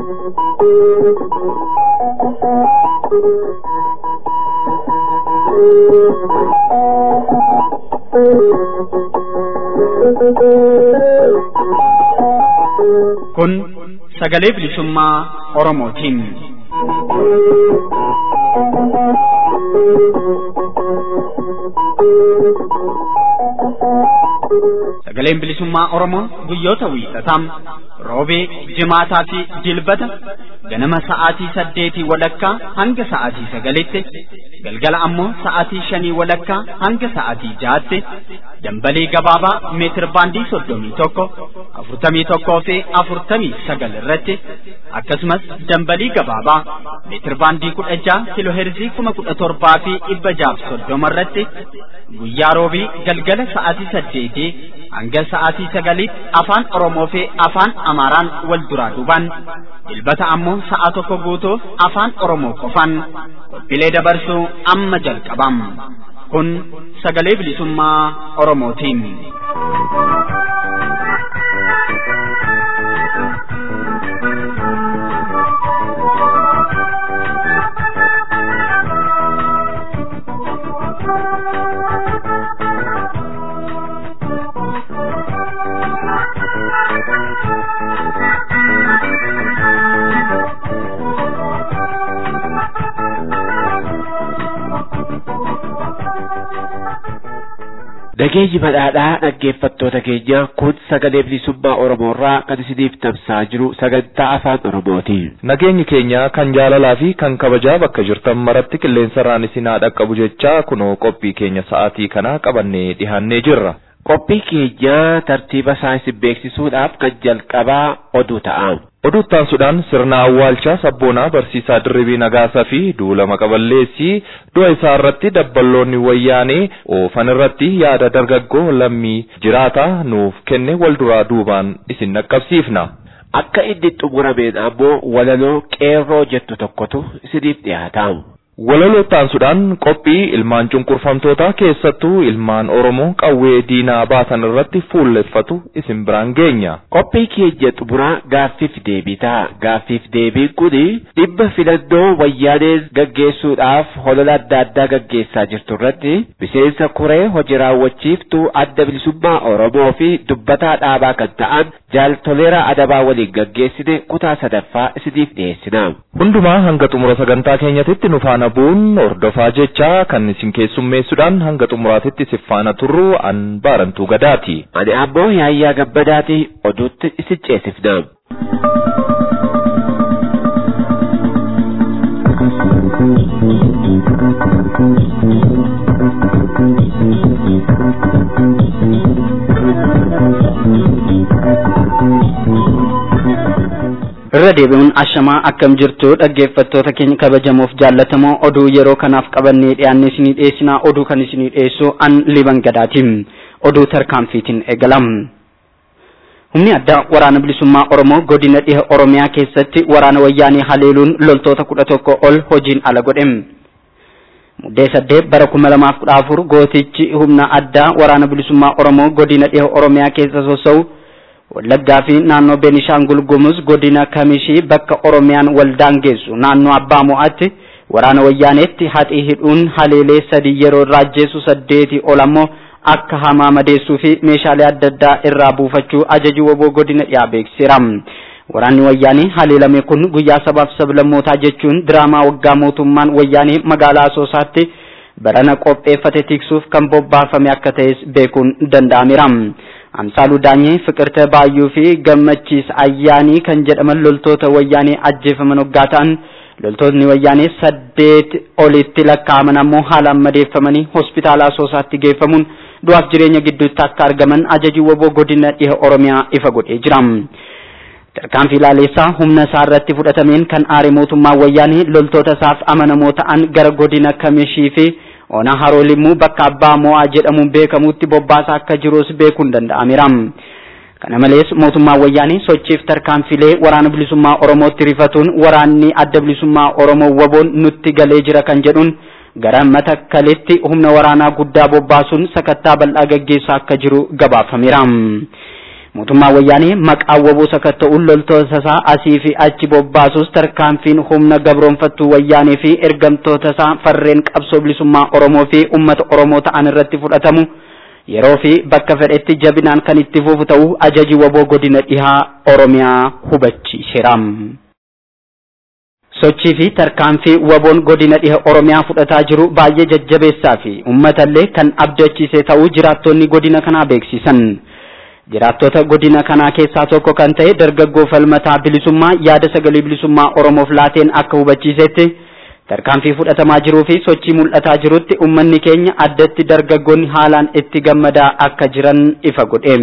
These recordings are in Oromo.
Kun sagalee bilisummaa Oromootiin. Sagaleen bilisummaa Oromoo guyyoota wiixataa, roobee, jimaataa fi dilbata ganama sa'aatii 8 walakkaa hanga sa'aatii 9tti, galgala ammoo sa'aatii 5 walakkaa hanga sa'aatii 6tti dambalee gabaabaa meetir baandii 31, 41 fi 49 irratti akkasumas dambalii gabaabaa meetir baandii 16 kiloheerzii 17,000 fi 630 irratti guyyaa roobii galgala sa'aatii 8 hanga sa'aatii 9tti afaan Oromoo fi afaan Amaaraan wal duraa duubaan dilbata ammoo sa'a tokko guutuuf afaan Oromoo qofaan qophiilee dabarsuu amma jalqabam. Kun sagalee bilisummaa Oromootiin. Dhageeyyi badhaadhaa dhaggeeffattoota keenya, kun sagalee bilisummaa Oromoorraa kan isiniif tamsa'aa jiru sagantaa afaan Oromooti. Nageenyi keenya kan jaalalaa fi kan kabajaa bakka jirtan maratti qilleensarraan isin haa dhaqqabu jechaa kunoo qophii keenya sa'aatii kanaa qabannee dhihaannee jirra. Qophii keenya tartiiba isaa isin beeksisuudhaaf kan jalqabaa oduu ta'a. Oduuttaansuudhaan sirna awwaalchaa sabboonaa barsiisaa Dirribii Nagaasaa fi Duulama Qaballeessii du'a isaa irratti dabballoonni wayyaanee oofan irratti yaada dargaggoo lammii jiraataa nuuf kenne wal duraa duubaan isin dhaqqabsiifna. Akka inni xumurameen ammoo walaloo qeerroo jettu tokkotu isiniif dhiyaata. Walaloottaansuudhaan qophii ilmaan cunqurfamtootaa keessattuu ilmaan Oromoo qawwee diinaa baasan irratti fuulleffatu isin biraan geenya. Qophii keenya xumuraa gaaffiif deebii ta'a. Gaaffiif deebiin kuni dhimma filannoo wayyaaneen gaggeessuudhaaf holola adda addaa gaggeessaa jirtu irratti miseensa koree hojii raawwachiiftuu adda bilisummaa Oromoo fi dubbataa dhaabaa kan ta'an Jaal Toleeraa Adabaa waliin gaggeessine kutaa 3ffaa isiniif dhiyeessina. Hundumaa hanga xumura sagantaa keenyatti nu faana bu'uun hordofaa jechaa kan isin keessummeessuudhaan hanga xumuraatitti isin faana turru an Baarantuu Gadaati. Ani ammoo Yaayyaa Gabbadaati. Oduutti isin ceesifna. Irra deebi'uun ashamaa akkam jirtu dhaggeeffattoota keenya kabajamoof jaallatamoo oduu yeroo kanaaf qabannee dhiyaannee isinii dhiyeessinaa. Oduu kan isinii dhiyeessu an Liban Gadaatiin. Oduu tarkaanfiitiin eegalam. Humni addaa waraana bilisummaa Oromoo godina dhiha Oromiyaa keessatti waraana wayyaanee haleeluun loltoota 11 ol hojiin ala godhe. Muddee 8 bara 2014 gootichi humna addaa waraana bilisummaa Oromoo godina dhiha Oromiyaa keessa sosso'u Wallaggaa fi naannoo Beenishaangul Gumuz godina Kamishii bakka Oromiyaan waldaangeessu naannoo Abbaa Mo'aatti waraana wayyaaneetti haxii hidhuun haleelee 3 yeroo raajjeessu 8 ol ammoo akka hamaa madeessuu fi meeshaalee adda addaa irraa buufachuu ajajii woboo godina dhiyaa beeksiseera. Waraanni wayyaanee haleelame kun guyyaa sabaaf sablammootaa jechuun diraamaa waggaa mootummaan wayyaanee magaalaa Asoosaatti barana qopheeffate tiksuuf kan bobbaafame akka ta'es beekuun danda'ameera. Amsaaluu Daanyee, Fiqirte Baayyuu fi Gammachiis Ayyaanii kan jedhaman loltoota wayyaanee ajjeefaman waggaa ta'an loltoonni wayyaanee 8 olitti lakkaa'aman ammoo haalaan madeeffamanii hospitaala Asoosaatti geeffamuun du'aaf jireenya gidduutti akka argaman ajajii woboo godina dhiha Oromiyaa ifa godhee jira. Tarkaanfii ilaaleessaa humna isaa irratti fudhatameen kan aare mootummaa wayyaanee loltoota isaaf amanamoo ta'an gara godina Kamishii fi Ona Haroo Limmuu bakka Abbaa Mo'aa jedhamuun beekamutti bobbaasaa akka jirus beekuun danda'ameera. Kana malees mootummaa wayyaanee sochiif tarkaanfilee waraana bilisummaa Oromootti rifatuun waraanni adda bilisummaa Oromoo waboon nutti galee jira kan jedhuun gara Matakkalitti humna waraanaa guddaa bobbaasuun sakattaa bal'aa gaggeessaa akka jiru gabaafameera. mootummaa wayyaanee maqaa waboo sakatta'uun loltoota isaa asii fi achi bobbaasus tarkaanfiin humna gabroonfattuu wayyaanee fi ergamtoota isaa farreen qabsoo bilisummaa Oromoo fi uummata Oromoo ta'an irratti fudhatamu yeroo fi bakka fedhetti jabinaan kan itti fufu ta'uu ajaji waboo godina dhihaa Oromiyaa hubachiiseera. Sochii fi tarkaanfii waboon godina dhiha Oromiyaa fudhataa jiru baay'ee jajjabeessaa fi uummatallee kan abdachiise ta'uu jiraattonni godina kanaa beeksisan. Jiraattota godina kanaa keessaa tokko kan ta'e dargaggoo falmataa bilisummaa yaada sagalee bilisummaa Oromoof laateen akka hubachiisetti tarkaanfii fudhatamaa jiruu fi sochii mul'ataa jirutti uummanni keenya addatti dargaggoonni haalaan itti gammadaa akka jiran ifa godhe.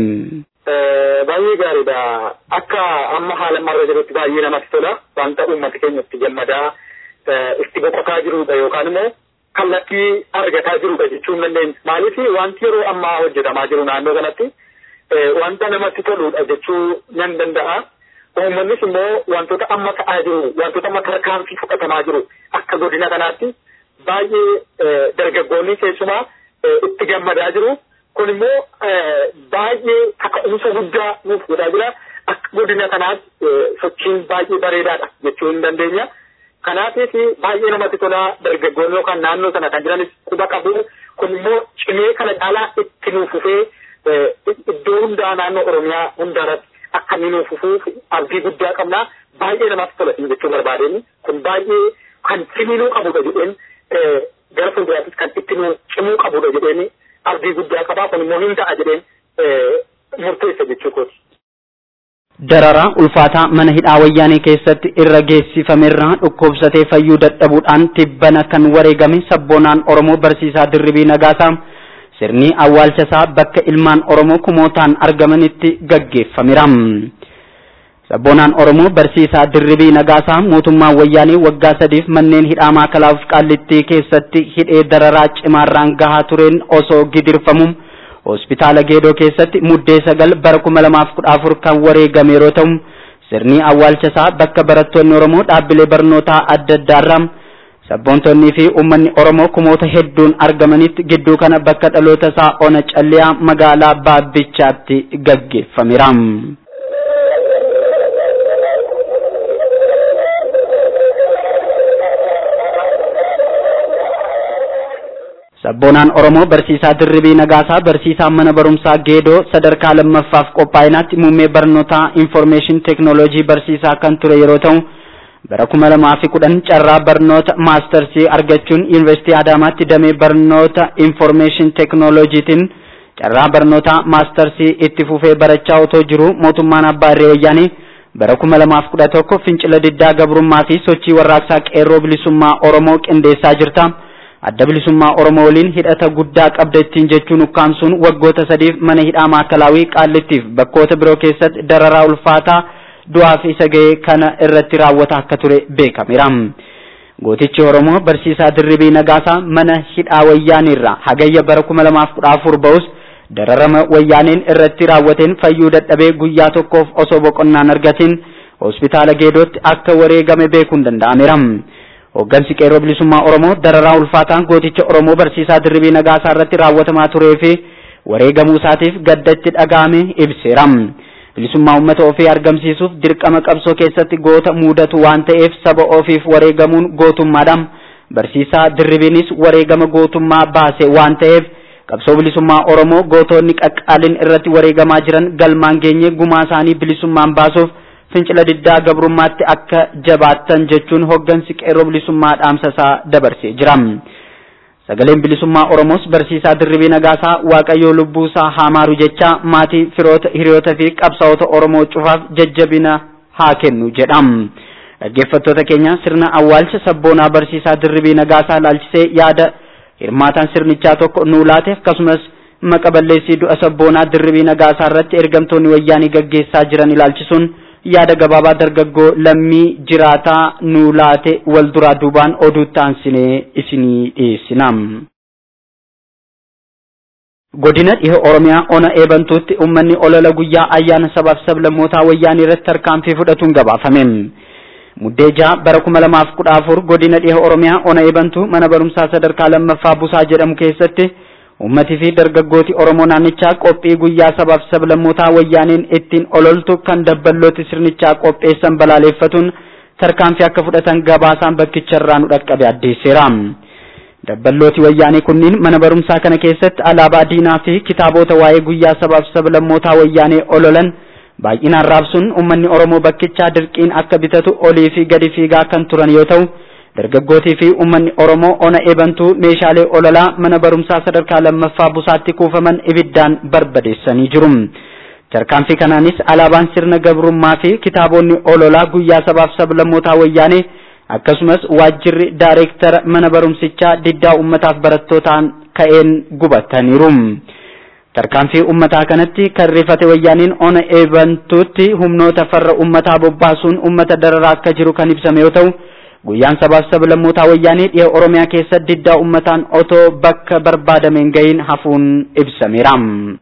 Baay'ee gaariidha. Akka amma haala marra jirutti baay'ee namatti tola. Wanta uummati keenya itti gammadaa itti boqotaa jirudha yookaan immoo kallattii argataa jirudha jechuun dandeenya. Maaliif wanti yeroo ammaa hojjetamaa jiru naannoo kanatti wanta namatti toludha jechuu nan danda'a. Uummannis immoo wantoota amma ta'aa jiru, wantoota amma tarkaanfii fudhatamaa jiru akka godina kanaatti baay'ee dargaggoonni keessumaa itti gammadaa jiru. Kun immoo baay'ee kaka'umsa guddaa nuuf godhaa jira. Akka godina kanaatti sochiin baay'ee bareedaadha jechuu hin dandeenya. Kanaafis baay'ee namatti tola dargaggoonni yookaan naannoo sana kan jiranis quba qabu. Kun immoo cimee kana caalaa itti nuuf fufee iddoo hundaa naannoo Oromiyaa hundaarratti akka inni nuuf fufuuf abdii guddaa qabna. Baay'ee namatti tola jechuu barbaadeen kun baay'ee kan cimuu qabudha jedheen gara fuulduraattis kan itti nu cimuu qabudha jedheen abdii guddaa qabaa. Kun immoo hin ta'a jedheen murteessa jechuu kooti. Dararaa ulfaataa mana hidhaa wayyaanee keessatti irra geessifamerraa dhukkubsatee fayyuu dadhabuudhaan tibbana kan wareegame sabboonaan Oromoo barsiisaa Dirribii Nagaasaa sirni awwaalchasaa bakka ilmaan Oromoo kumootaan argamanitti gaggeeffameera. Sabboonaan Oromoo barsiisaa Dirribii Nagaasaa mootummaan wayyaanee waggaa 3 manneen hidhaa Maakalaaf Qaallittii keessatti hidhee dararaa cimaarraan gahaa tureen osoo gidirfamu hospitaala Geedoo keessatti muddee 9 bara 2014 kan wareegame yeroo ta'u sirni awwaalchasaa bakka barattoonni Oromoo dhaabbilee barnootaa adda addaarraa sabboontonnii fi uummanni Oromoo kumoota hedduun argamanitti gidduu kana bakka dhaloota isaa Ona Calliyaa magaalaa Baabbichaatti gaggeeffameera. Sabboonaan Oromoo barsiisaa Dirribii Nagaasaa barsiisaa mana barumsaa Geedoo sadarkaa lammaffaaf qophaa'inaatti muummee barnootaa Information Technology barsiisaa kan ture yeroo ta'u bara 2010 carraa barnoota maastersii argachuun Yuunivarsiitii Adaamaatti damee barnoota Information Technologytiin carraa barnoota maastersii itti fufee barachaa otoo jiru mootummaan Abbaa Irree Wayyaanee bara 2011 fincila diddaa gabrummaa fi sochii warraaqsaa qeerroo bilisummaa Oromoo qindeessaa jirta. Adda bilisummaa Oromoo waliin hidhata guddaa qabda ittiin jechuun ukkaamsuun waggoota 3 mana hidhaa Maakalaawii Qaallittiif bakkoota biroo keessatti dararaa ulfaataa du'aa fi sagee kana irratti raawwata akka ture beekameera. Gootichi Oromoo barsiisaa Dirribii Nagaasaa mana hidhaa wayyaanirraa hagayya bara 2014 ba'us dararama wayyaaneen irratti raawwateen fayyuu dadhabee guyyaa tokkoof osoo boqonnaan argatiin hospitaala Geedootti akka wareegame beekuun danda'ameera. Hoggansi qeerroo bilisummaa Oromoo dararaa ulfaataan gooticha Oromoo barsiisaa Dirribii Nagaasaa irratti raawwatamaa turee fi wareegamuu isaatiif gaddatti dhaga'ame ibseera. Bilisummaa uummata ofii argamsiisuuf dirqama qabsoo keessatti goota mudatu waan ta'eef saba ofiif wareegamuun gootummaadha. Barsiisaa Dirribiinis wareegama gootummaa baase waan ta'eef qabsoo bilisummaa Oromoo gootonni qaqqaalin irratti wareegamaa jiran galmaan geenye gumaa isaanii bilisummaan baasuuf fincila diddaa gabrummaatti akka jabaattan jechuun hoggansi qeerroo bilisummaa dhaamsasaa dabarsee jira. Sagaleen bilisummaa Oromoos barsiisaa Dirribii Nagaasaa Waaqayyoo lubbuusaa haa maaru jecha maatii firoota hiriyoota fi qabsaa'ota Oromoo cufaaf jajjabina haa kennu jedha. Dhaggeeffattoota keenya sirna awwaalcha sabboonaa barsiisaa Dirribii Nagaasaa ilaalchisee yaada hirmaataan sirnichaa tokko nuu laate akkasumas maqa balleessii du'a sabboonaa Dirribii Nagaasaa irratti ergamtoonni wayyaanii gaggeessaa jiran ilaalchisuun yaada gabaabaa dargaggoo lammii jiraataa nuu laate wal duraa duubaan oduutti aansinee isinii dhiyeessina. Godina dhiha Oromiyaa Ona Eebantuutti uummanni olola guyyaa ayyaana sabaaf sablammootaa wayyaanii irratti tarkaanfii fudhatuun gabaafame. Muddee 6 bara 2014 godina dhiha Oromiyaa Ona Eebantuu mana barumsaa sadarkaa lammaffaa Busaa jedhamu keessatti ummati fi dargaggooti Oromoo naannichaa qophii guyyaa sabaaf sablammootaa wayyaaneen ittiin ololtu kan dabballooti sirnichaa qopheessan balaaleffatuun tarkaanfii akka fudhatan gabaasaan bakkicharraa nu dhaqqabe addeesseera. Dabballooti wayyaanee kunniin mana barumsaa kana keessatti alaabaa diinaa fi kitaabota waa'ee guyyaa sabaaf sablammootaa wayyaanee ololan baay'inaan raabsuun uummanni Oromoo bakkichaa dirqiin akka bitatu olii fi gadi fiigaa kan turan yoo ta'u, dargaggootii fi uummanni Oromoo ona eebantuu meeshaalee ololaa mana barumsaa sadarkaa lammaffaa busaatti kuufaman ibiddaan barbadeessanii jiru. Tarkaanfii kanaanis alaabaan sirna gabrummaa fi kitaabonni ololaa guyyaa sabaaf sablammootaa wayyaanee akkasumas waajjirri daayireektara mana barumsichaa diddaa uummataaf barattootaan ka'een gubataniiru. Tarkaanfii uummataa kanatti kan rifate wayyaaniin ona eebantuutti humnoota farra uummataa bobbaasuun uummata dararaa akka jiru kan ibsame yoo ta'u, guyyaan sabaaf sablammootaa wayyaanii dhiha Oromiyaa keessa diddaa uummataan otoo bakka barbaadameen gahiin hafuun ibsameera.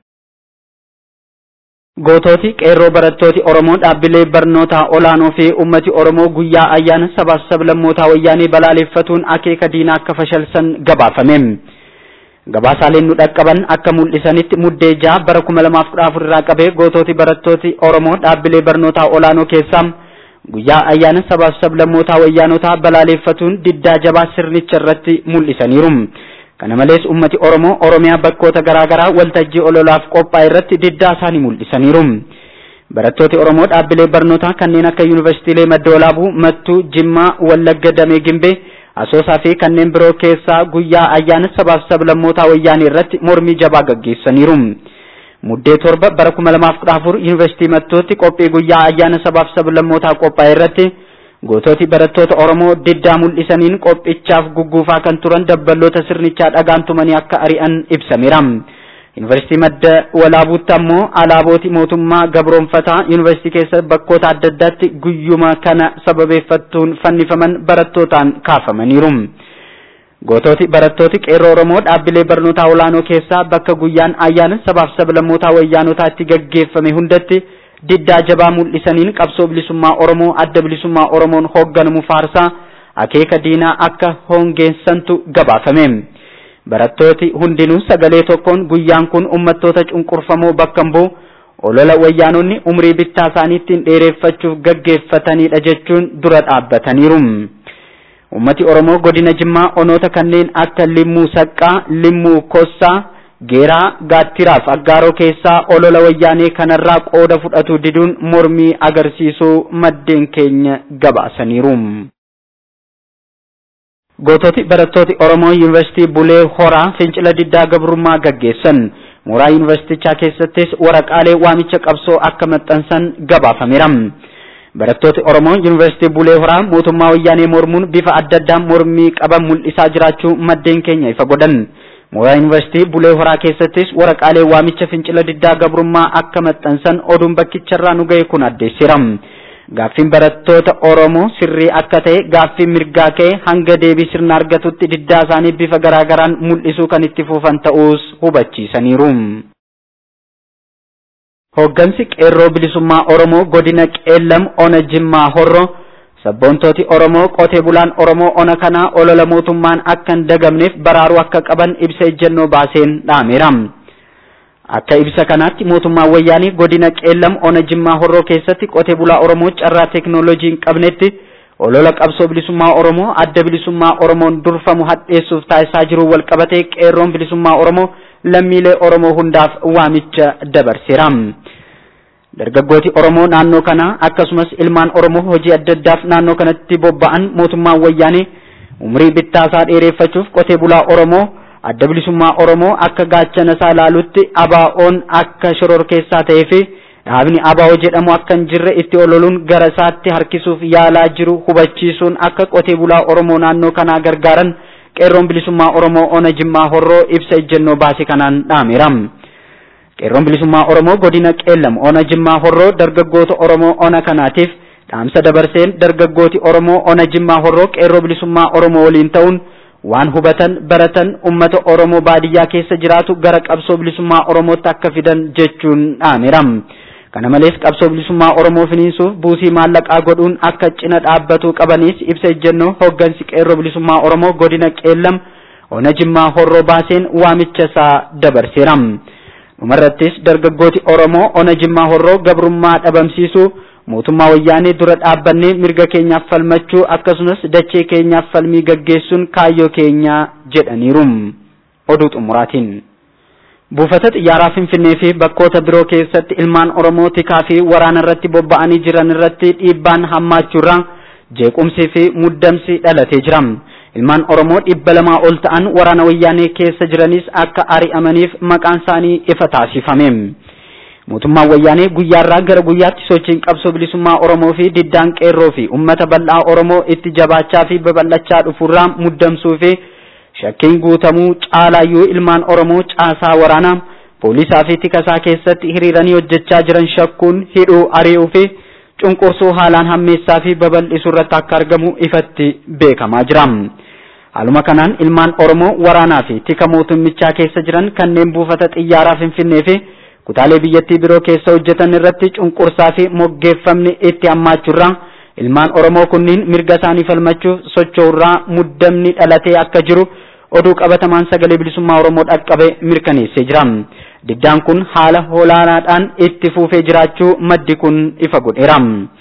Gootooti qeerroo barattooti Oromoo dhaabbilee barnootaa olaanoo fi ummati Oromoo guyyaa ayyaana sabaaf sablammootaa wayyaanii balaaleffatuun akeeka diinaa akka fashalsan gabaafame. Gabaasaaleen nu dhaqqaban akka mul'isanitti muddee 6 bara 2014 irraa qabee gootooti barattooti Oromoo dhaabbilee barnootaa olaanoo keessaa guyyaa ayyaana sabaaf sablammootaa wayyaanotaa balaaleffatuun diddaa jabaa sirnicha irratti mul'isaniiru. Kana malees ummati Oromoo Oromiyaa bakkoota garaagaraa waltajjii ololaaf qophaa'e irratti diddaa isaanii mul'isaniiru. Barattooti Oromoo dhaabbilee barnootaa kanneen akka yuunivarsiitiilee Madda Walaabuu, Mattuu, Jimmaa, Wallagga Damee Gimbee, Asoosaa fi kanneen biroo keessaa guyyaa ayyaana sabaaf sablammootaa wayyaanii irratti mormii jabaa gaggeessaniiru. Muddee 7 bara 2014 yuunivarsiitii Mattuutti qophii guyyaa ayyaana sabaaf sablammootaa qophaa'e irratti gootooti barattoota Oromoo diddaa mul'isaniin qophichaaf gugguufaa kan turan dabballoota sirnichaa dhagaan tumanii akka ari'an ibsameera. Yuunivarsiitii Madda Walaabuutti ammoo alaabooti mootummaa gabroonfataa yuunivarsiitii keessa bakkoota adda addaatti guyyuma kana sababeeffattuun fannifaman barattootaan kaafamaniiru. Gootooti barattooti qeerroo Oromoo dhaabbilee barnootaa olaanoo keessaa bakka guyyaan ayyaana sabaaf sablammootaa wayyaanotaa itti gaggeeffame hundatti diddaa jabaa mul'isaniin qabsoo bilisummaa Oromoo adda bilisummaa Oromoon hoogganamu faarsaa akeeka diinaa akka hongeessantu gabaafame. Barattooti hundinuu sagalee tokkoon guyyaan kun uummattoota cunqurfamoo bakka bu'u olola wayyaanonni umrii bittaa isaanii ittiin dheereffachuuf gaggeeffatanidha jechuun dura dhaabbataniiru. Uummati Oromoo godina Jimmaa onoota kanneen akka Limmuu Saqqaa, Limmuu Kossaa, Geeraa, Gaattiraaf Aggaaroo keessaa olola wayyaanee kanarraa qooda fudhatu diduun mormii agarsiisuu maddeen keenya gabaasaniiru. Goototi barattooti Oromoo yuunivarsiitii Bulee Horaa fincila diddaa gabrummaa gaggeessan mooraa yuunivarsiitichaa keessattis waraqaalee waamicha qabsoo akka maxxansan gabaafameera. Barattooti Oromoo yuunivarsiitii Bulee Horaa mootummaa wayyaanee mormuun bifa adda addaan mormii qaban mul'isaa jiraachuu maddeen keenya ifa godhan. Mooraa yuunivarsiitii Bulee Horaa keessattis waraqaalee waamicha fincila diddaa gabrummaa akka maxxansan oduun bakkicharraa nu ga'e kun addeesseera. Gaaffiin barattoota Oromoo sirrii akka ta'e gaaffiin mirgaa ka'e hanga deebii sirna argatutti diddaa isaanii bifa garaagaraan mul'isuu kan itti fufan ta'uus hubachiisaniiru. Hooggansi qeerroo bilisummaa Oromoo godina Qeellam ona Jimmaa Horroo sabboontooti Oromoo qotee bulaan Oromoo ona kanaa olola mootummaan akka hin dagamneef baraaruu akka qaban ibsa ejjennoo baaseen dhaameera. Akka ibsa kanaatti mootummaan wayyaanii godina Qeellam ona Jimmaa Horroo keessatti qotee bulaa Oromoo carraa teekinooloojii hin qabnetti olola qabsoo bilisummaa Oromoo adda bilisummaa Oromoon durfamu hadheessuuf taasisaa jiru walqabatee qeerroon bilisummaa Oromoo lammiilee Oromoo hundaaf waamicha dabarseera. Dargaggooti Oromoo naannoo kana akkasumas ilmaan Oromoo hojii adda addaaf naannoo kanatti bobba'an mootummaan wayyaanii umrii bittaasaa dheereffachuuf qotee bulaa Oromoo adda bilisummaa Oromoo akka gaachana isaa ilaalutti ABO'n akka shororkeessaa ta'ee fi dhaabni ABO jedhamu akka hin jirre itti ololuun gara isaatti harkisuuf yaalaa jiru hubachiisuun akka qotee bulaa Oromoo naannoo kanaa gargaaran qeerroon bilisummaa Oromoo ona Jimmaa Horroo ibsa ejjennoo baase kanaan dhaameera. Qeerroon bilisummaa Oromoo godina Qeellam ona Jimmaa Horroo dargaggoota Oromoo ona kanaatiif dhaamsa dabarseen dargaggooti Oromoo ona Jimmaa Horroo qeerroo bilisummaa Oromoo waliin ta'uun waan hubatan baratan ummata Oromoo baadiyyaa keessa jiraatu gara qabsoo bilisummaa Oromootti akka fidan jechuun dhaameera. Kana malees qabsoo bilisummaa Oromoo finiinsuuf buusii maallaqaa godhuun akka cina dhaabbatu qabanis ibsa ejjennoo hooggansi qeerroo bilisummaa Oromoo godina Qeellam ona Jimmaa Horroo baaseen waamicha isaa dabarseera. Dhumarrattis dargaggooti Oromoo ona Jimmaa Horroo gabrummaa dhabamsiisuu mootummaa wayyaanee dura dhaabbannee mirga keenyaaf falmachuu akkasumas dachee keenyaaf falmii gaggeessuun kaayyoo keenya jedhaniiru. Oduu xumuraatiin buufata xiyyaaraa Finfinnee fi bakkoota biroo keessatti ilmaan Oromoo tikaa fi waraana irratti bobba'anii jiran irratti dhiibbaan hammaachuurraa jeequmsii fi muddamsi dhalatee jira. Ilmaan Oromoo 200 ol ta'an waraana wayyaanee keessa jiranis akka ari'amaniif maqaan isaanii ifa taasifame. Mootummaan wayyaanee guyyaarraa gara guyyaatti sochiin qabsoo bilisummaa Oromoo fi diddaan qeerroo fi uummata bal'aa Oromoo itti jabaachaa fi babal'achaa dhufuurraa muddamsuu fi shakkiin guutamuu caalaayyuu ilmaan Oromoo caasaa waraanaa poolisaa fi tikasaa keessatti hiriiranii hojjechaa jiran shakkuun hidhuu ari'uu fi cunqursuu haalaan hammeessaa fi babal'isuu irratti akka argamu ifatti beekamaa jira. Haaluma kanaan ilmaan Oromoo waraanaa fi tika mootummichaa keessa jiran kanneen buufata xiyyaaraa Finfinnee fi kutaalee biyyattii biroo keessa hojjetan irratti cunqursaa fi moggeeffamni itti hammaachuurraa ilmaan Oromoo kunniin mirga isaanii falmachuuf socho'uurraa muddamni dhalatee akka jiru oduu qabatamaan sagalee bilisummaa Oromoo dhaqqabe mirkaneessee jira. Diddaan kun haala olaanaadhaan itti fufee jiraachuu maddi kun ifa godheera.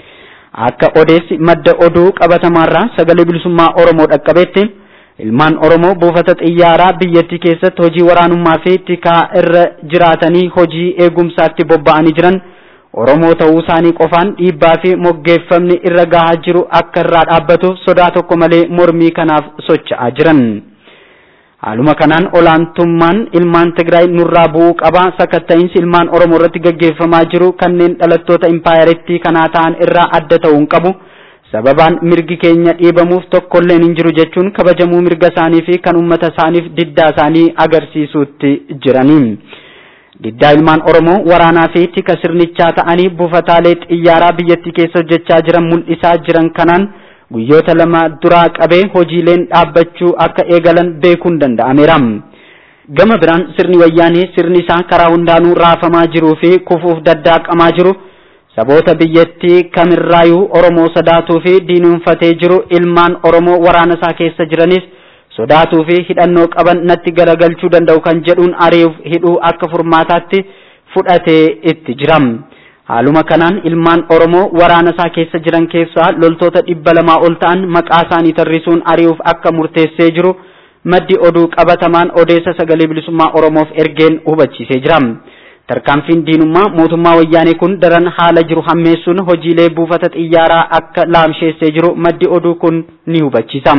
Akka odeessi madda oduu qabatamaarraa sagalee bilisummaa Oromoo dhaqqabetti ilmaan Oromoo buufata xiyyaaraa biyyattii keessatti hojii waraanummaa fi tikaa irra jiraatanii hojii eegumsaatti bobba'anii jiran Oromoo ta'uu isaanii qofaan dhiibbaa fi moggeeffamni irra gahaa jiru akka irraa dhaabbatu sodaa tokko malee mormii kanaaf socho'aa jiran. Haaluma kanaan olaantummaan ilmaan Tigraay nurraa bu'uu qaba sakatta'iinsi ilmaan Oromoo irratti gaggeeffamaa jiru kanneen dhalattoota impaayaritti kanaa ta'an irraa adda ta'uu hin qabu. Sababaan mirgi keenya dhiibamuuf tokkolleen hin jiru jechuun kabajamuu mirga isaanii fi kan uummata isaaniif diddaa isaanii agarsiisuutti jiranii. Diddaa ilmaan Oromoo waraanaa fi tika sirnichaa ta'anii buufataalee xiyyaaraa biyyattii keessa hojjechaa jiran mul'isaa jiran kanaan guyyoota lama duraa qabee hojiileen dhaabbachuu akka eegalan beekuun danda'ameera. Gama biraan sirni wayyaanee sirni isaa karaa hundaanuu raafamaa jiruu fi kufuuf daddaaqamaa jiru saboota biyyattii kamirraayuu Oromoo sodaatuu fi diinuunfatee jiru ilmaan Oromoo waraana isaa keessa jiranis sodaatuu fi hidhannoo qaban natti garagalchuu danda'u kan jedhuun ari'uuf hidhuu akka furmaataatti fudhatee itti jira. Haaluma kanaan ilmaan Oromoo waraana isaa keessa jiran keessaa loltoota 200 ol ta'an maqaa isaanii tarrisuun ari'uuf akka murteessee jiru maddi oduu qabatamaan odeessa sagalee bilisummaa Oromoof ergeen hubachiisee jira. Tarkaanfiin diinummaa mootummaa wayyaanee kun daran haala jiru hammeessuun hojiilee buufata xiyyaaraa akka laamsheessee jiru maddi oduu kun ni hubachiisa.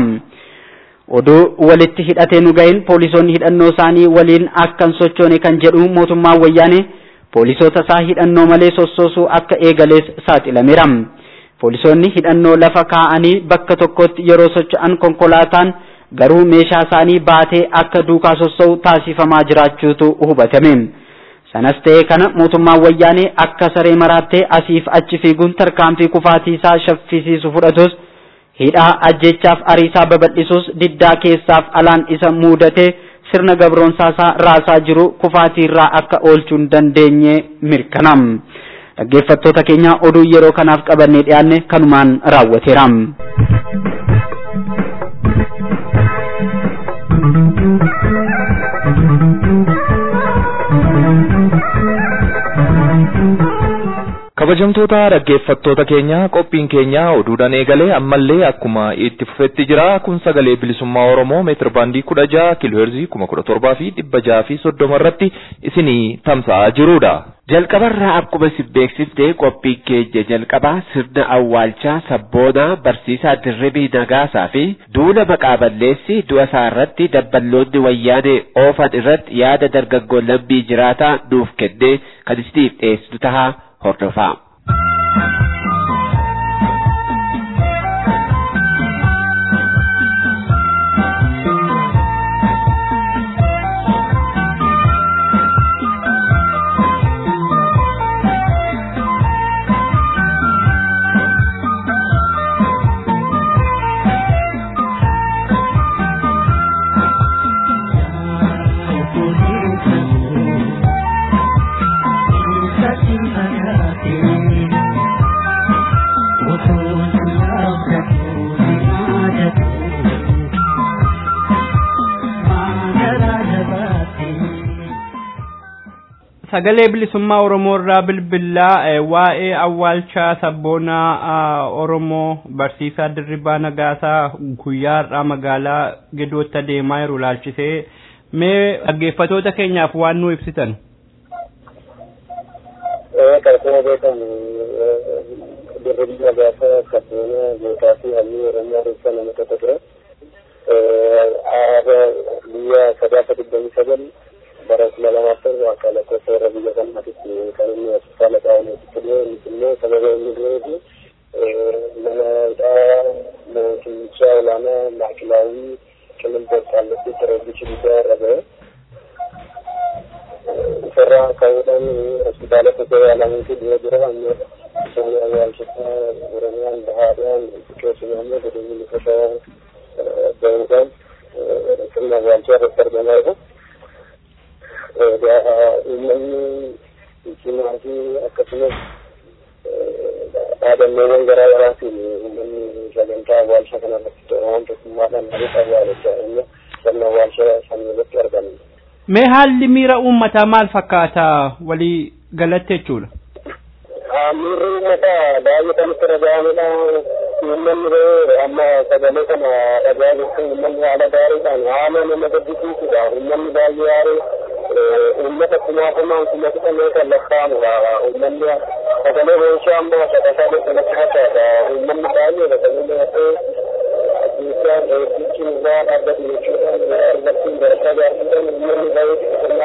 Oduu walitti hidhatee nu ga'een poolisoonni hidhannoo isaanii waliin akka hin sochoone kan jedhu mootummaa wayyaanee poolisoota isaa hidhannoo malee sossoosuu akka eegalees saaxilameera. Poolisoonni hidhannoo lafa kaa'anii bakka tokkotti yeroo socho'an konkolaataan garuu meeshaa isaanii baatee akka duukaa sossoo'u taasifamaa jiraachuutu hubatame. Sanas ta'ee kana mootummaan wayyaanee akka saree maraattee asiif achi fiiguun tarkaanfii kufaatii isaa shaffisiisu fudhatus hidhaa ajjechaaf ariisaa babal'isuus diddaa keessaaf alaan isa muudatee sirna gabroonsaa raasaa jiru kufaatiirraa akka oolchuu hin dandeenye mirkanam. Dhaggeeffattoota keenya oduu yeroo kanaaf qabannee dhiyaanne kanumaan raawwateera. Kabajamtoota dhaggeeffattoota keenya qophiin keenya oduudhaan eegalee ammallee akkuma itti fufetti jira kun sagalee bilisummaa Oromoo meetir baandii 16 kiilooheerzii 17,630 irratti isinii tamsa'aa jirudha. Jalqabarraa akkuma isin beeksifte qophiin keenya jalqabaa sirna awwaalchaa sabboonaa barsiisaa Dirribii Nagaasaa fi duula maqaa balleessi du'a isaa irratti dabballoonni wayyaanee oofan irratti yaada dargaggoo Lambii Jiraataa nuuf kennee kan isiniif dhiyeessinu tahaa hordofaa. sagalee bilisummaa Oromoo irraa bilbilaa waa'ee awwaalchaa sabboonaa Oromoo barsiisaa Dirribaa Nagaasaa guyyaarraa magaalaa Gidootti adeemaa jiru ilaalchisee mee dhaggeeffattoota keenyaaf waan nu ibsitan. Akkuma beekamu Dirribii Nagaasaa sabboonaa gootaa fi halluu Oromoo keessaa nama tokko ture. Biyya 1929 bara 2007 akka lakkoofsa warra biyya kanaatitti kan inni hospitaala Xaawuleetti ture. Innis sababa inni dureefi mana mootummicha olaanaa Maakilaawii Qililboo Qaallattii Tereebichi guddaa irra ba'e. Isarraa ka'uudhaan hospitaala tokko yaalamuutu du'ee jira. Amma sirni awwaalchisaa Oromiyaan bahaadhaan keessumaa immoo godinni lixa shawaa ba'uudhaan sirna awwaalchaa irratti argamaa jiru. Uummanni cimaa fi akkasumas dhaadannoowwan garaa garaatiin uummanni sagantaa awwaalcha kana irratti to'aman tokkummaadhaan mariif awwaalachaa inni sirna awwaalcha sana irratti argamu. Mee haalli miira uummataa maal fakkaata walii galatti jechuudha? Miirri uummataa baay'ee kan itti dhaga'amudha. Uummanni amma sagalee kana dhagaa jirtu uummanni haala gaariidhaan haala nama gaddisiisudha. Uummanni baay'ee gaarii ummata kumaakumaan kuma kudhanii kan lakkaa'amudha. Uummanni sagalee beekshaa ammoo sagalee kanatti fakkaata. Uummanni baay'ee sagalee beeksee addunyaa beeksichi irraa dhaabbatu jechuudhaan irratti barataa gaariidhaan uummanni baay'ee sirna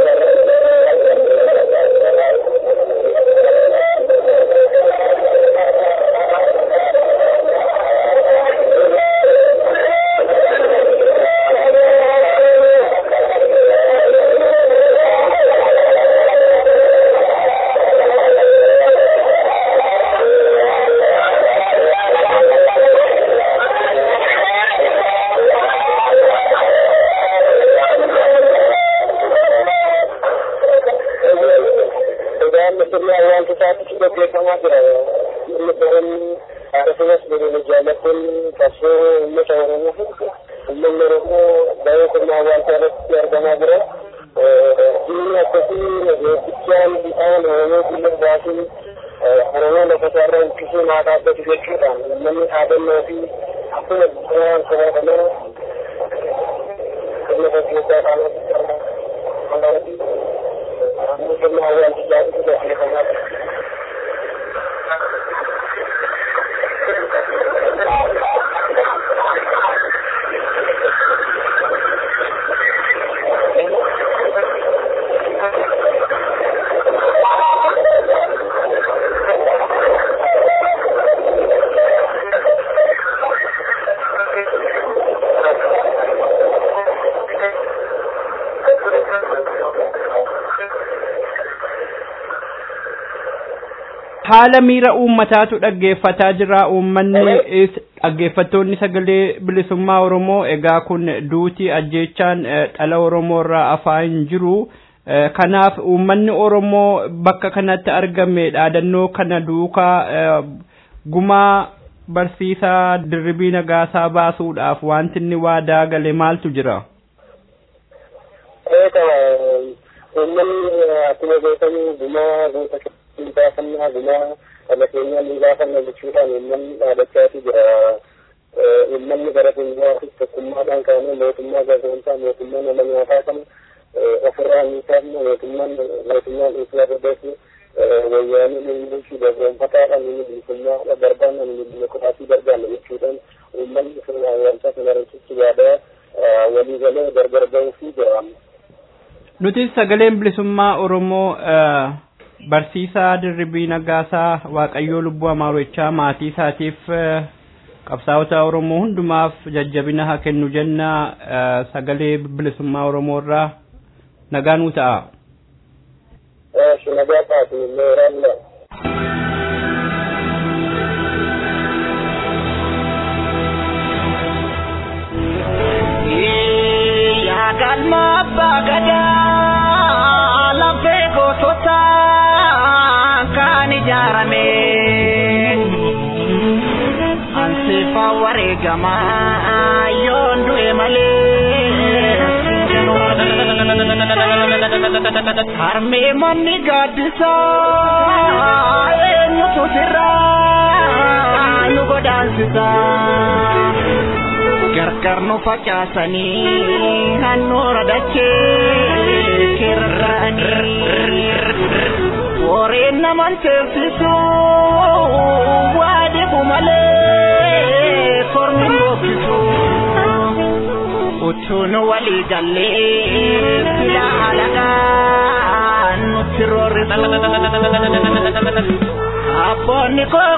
haala miira uummataatu dhaggeeffataa jira. Uummanni dhaggeeffattoonni sagalee bilisummaa Oromoo egaa kun duuti ajjeechaan dhala Oromoo irraa afaa hin jiru. Kanaaf uummanni Oromoo bakka kanatti argame dhaadannoo kana duukaa gumaa barsiisaa Dirribii Nagaasaa baasuudhaaf wanti inni waadaa gale maaltu jira? Uummanni akkuma beekamu gumaa goota baafannaa gumaa kana keenya ni baafanna jechuudhaan uummanni dhaadachaa jira. Uummanni gara fuulduraatti tokkummaadhaan kaanee mootummaa gaazexaa mootummaa nama nyaataa kana ofirraa miidhamne mootummaan Itoophiyaa daddeessu wayyaaniin inni fi gabroonfataadhaan inni bilisummaa barbaanna inni dimokiraatii barbaanna jechuudhaan uummanni sirna awwaalchaa kana irratti yaada walii galee gargar ba'uufii jira. Nuti sagaleen bilisummaa Oromoo barsiisaa Dirribii Nagaasaa Waaqayyoo lubbuu amaarochaa maatii isaatiif qabsaa'ota Oromoo hundumaaf jajjabina haa kennu jenna. Sagalee bilisummaa Oromoo irraa nagaa nuu ta'a. Nagaa taatu meeraalla. Yaa galma abbaa gadaa lafee gootota kan ijaarame ansifa wareegamaa yoon du'e malee. harme manni gaddisa eenyutu sirraa nu godaansisa gargar nu facaasanii hannoora dachee kirranii warreen naman teessisu waadibu malee kormi bokkisu utuunu walii gallee sila alagaan nutti roorrisu abboonni koo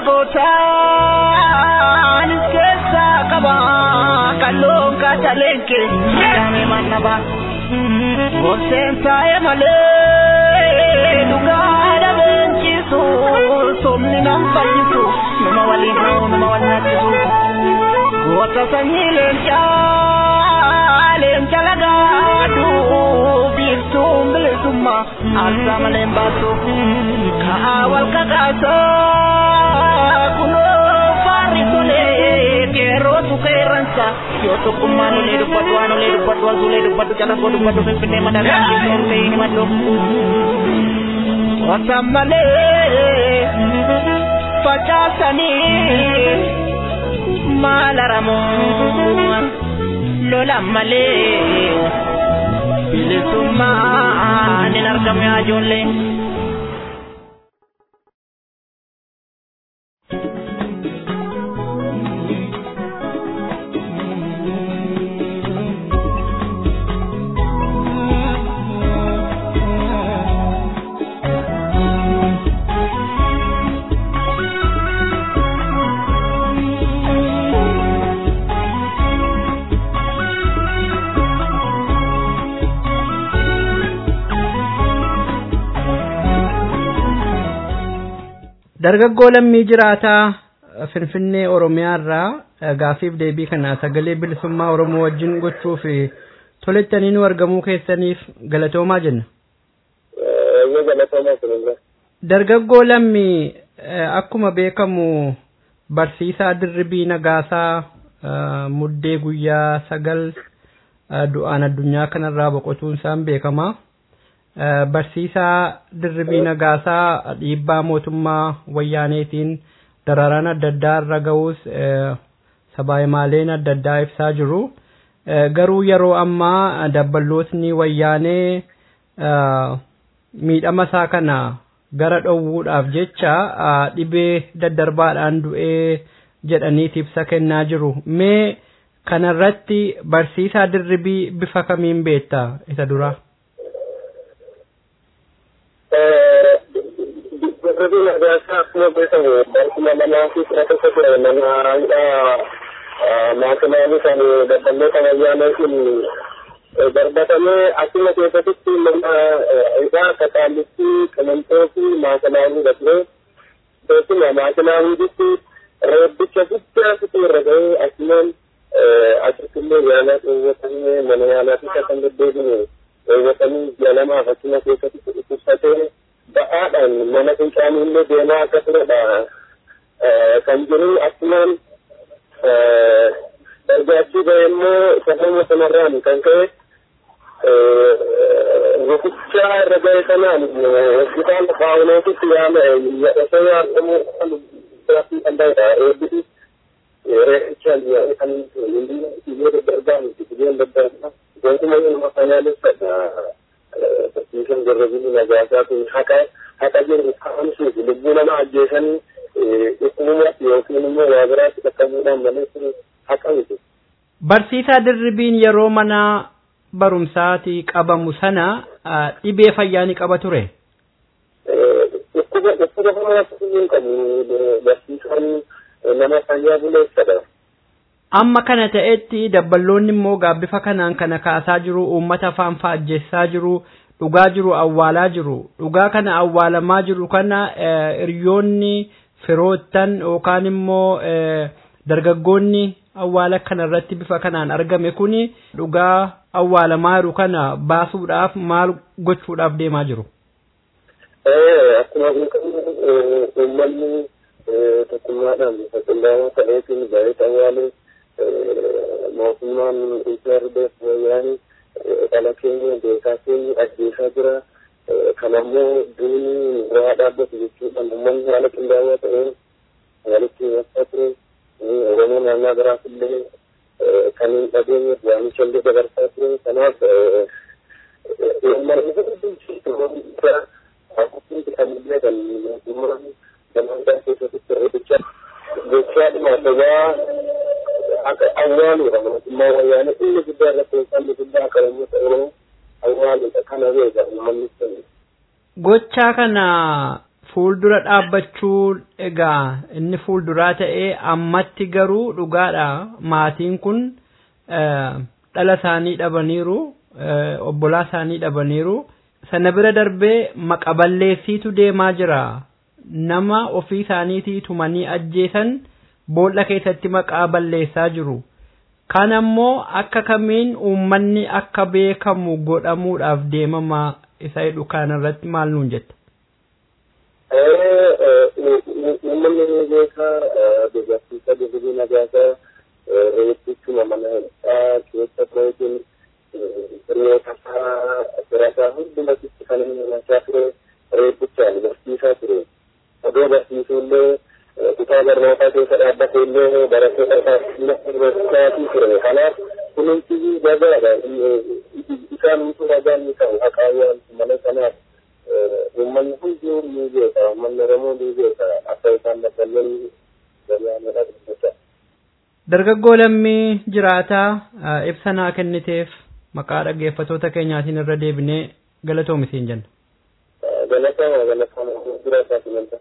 gootaan keessaa qaba kalluun kaataleen keessa mannaba gorseen taa'e malee dhugaa dhabeenchisu somni nam fayyisu nama waliin ta'u nama wal nyaattisu goota sanyii leenca lagaadhu biiftuun bilisummaa aasaa malee hin baasu ka'aa wal kakaasaa kunoo faarri tolee keerootu keerransa yoo tokkummaan olee dubbatu waan olee dubbatu waan olee dubbatu calaqoo dubbatu finfinnee madaqaa keessoon ta'ee himadhu wasan malee facaasanii maal aramoo lola malee bilisummaan hin argamu yaa ijoollee. dargaggoo lammii jiraataa Finfinnee Oromiyaa irraa gaafiif deebii kana sagalee bilisummaa Oromoo wajjin gochuuf tolettanii nu argamuu keessaniif galatoomaa jenna. Dargaggoo lammii akkuma beekamu barsiisaa Dirribii Nagaasaa muddee guyyaa 9 du'aan addunyaa kanarraa boqotuun isaan beekama. Barsiisaa Dirribii Nagaasaa dhiibbaa mootummaa wayyaaneetiin dararaan adda addaa irra ga'uus sabaayimaaleen adda addaa ibsaa jiru. Garuu yeroo ammaa dabballootni wayyaanee miidhama isaa kana gara dhowwuudhaaf jecha dhibee daddarbaadhaan du'ee jedhaniit ibsa kennaa jiru. Mee kanarratti barsiisaa Dirribii bifa kamiin beekta isa dura? Dirribii Nagaasaa akkuma beekamu barcuma manaa fi fira tokko ture manaadha. Maatiin kan dabballoota wayyaaneetiin darbatamee akkuma keessatti mana isaa Kataallitti Qilantoo fi Maakalaawii dhabee keessumaa Maakalaawwiitti reebbicha guddaatu irra ga'ee akkuma achittillee yaalaa dhoowwatamee mana yaalaatti kan deddeebine dhoowwatamee jaalamaaf akkuma keessatti dhukkubsatee ba'aadhaan mana fincaanii illee deemaa akka turedha kan jiru akkuma dargaggii ba'e immoo sababa sanarraan kan ka'e rukucha irra ga'e sanaan hospitaala Paawuloositti yaala osoo yaalamu kan danda'edha. Eebbisi reecha kan biyya daddarbaa miti biyya daddarbaa gootuma nama fayyaalessadha. Barsiisaan Dirribii Nagaasaa kun haqa jiru kaa'amsuuf lubbuu nama ajjeesanii dhukkubumatti yookiin immoo waa biraatti qaqqabuudhaan malee haqa miti. Barsiisaa Dirribiin yeroo mana barumsaati qabamu sana dhibee fayyaa ni qaba ture. Dhukkuba fayyaatti hin qabu barsiisaan nama fayyaa buleessadha. Amma kana ta'etti dabballoonni immoo gaabbifa kanaan kana kaasaa jiru, uummata afaan faajjessaa jiru, dhugaa jiru, awwaalaa jiru. Dhugaa kana awwaalamaa jiru kana hiriyoonni firoottan yookaan immoo dargaggoonni awwaala kanarratti bifa kanaan argame kuni dhugaa awwaalamaa jiru kana baasuudhaaf maal gochuudhaaf deemaa jiru? Akkuma uummanni tokkummaadhaan qindaa'oo ta'eetiin baay'ee awwaalee mootummaan Itoophiyaa wayyaanii dhala keenya beekaa keenya ajjeesaa jira. Kanammoo duuni waa dhaabbatu jechuudha. Uummanni haala qindaa'aa ta'een walitti himachaa ture. Oromoo naannaa biraas illee kan hin dhageenye waamicha illee dabarsaa ture. Kanaaf uummanni hundumtuu akkuma kan illee kan mootummaan gammadaa keessatti reebicha gochaadhuma sabaa akka awwaaluudha. Mootummaa wayyaanee inni guddaa irratti isaan guddaa qabeenya Oromoo awwaaluudha. Kana beeka uummanni sun. Gochaa kana fuuldura dhaabbachuu egaa inni fuulduraa ta'ee ammatti garuu dhugaadha maatiin kun dhala isaanii dhabaniiru obbolaa isaanii dhabaniiru sana bira darbee maqaballeessiitu deemaa jira nama ofii isaaniitii tumanii ajjeesan boolla keessatti maqaa balleessaa jiru kan ammoo akka kamiin uummanni akka beekamu godhamuudhaaf deemama isa jedhu kanarratti maal nuun jetta? Uummanni ni beekaa dubartiisa dubartii nagaasaa reebbichuma mana hidhaa keessa tureetiin hiriyyoota isaa birataa hundumatti kan inni nyaachaa ture reebbichaan barsiisaa ture. Odoo barsiisuullee kutaa barnootaa keessa dhaabbatee illee barattoota isaa ture. Kanaaf kunuunsi gagaadha. Isaan utuu ragaan ni ta'u haqaawwan mana kanaaf uummanni hunduu ni beeka. Uummanni Oromoo ni beeka. Akka isaan bakkalleen gabaamadha jechuudha. Dargaggoo Lammii Jiraataa ibsa naa kenniteef maqaa dhaggeeffattoota keenyaatiin irra deebinee galatoomi siin jenna. Galatooma Jiraataa sinanta.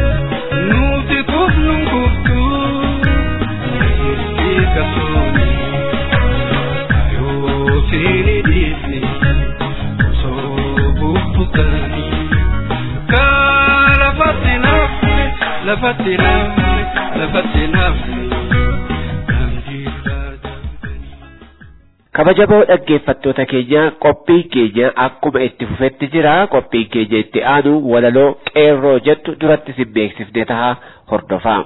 Nuti kufnun kuftu, kabajamoo dhaggeeffattoota keenya qophiin keenya akkuma itti fufetti jira. Qophiin keenya itti aanu walaloo qeerroo jettu duratti sin beeksifne taha hordofaa.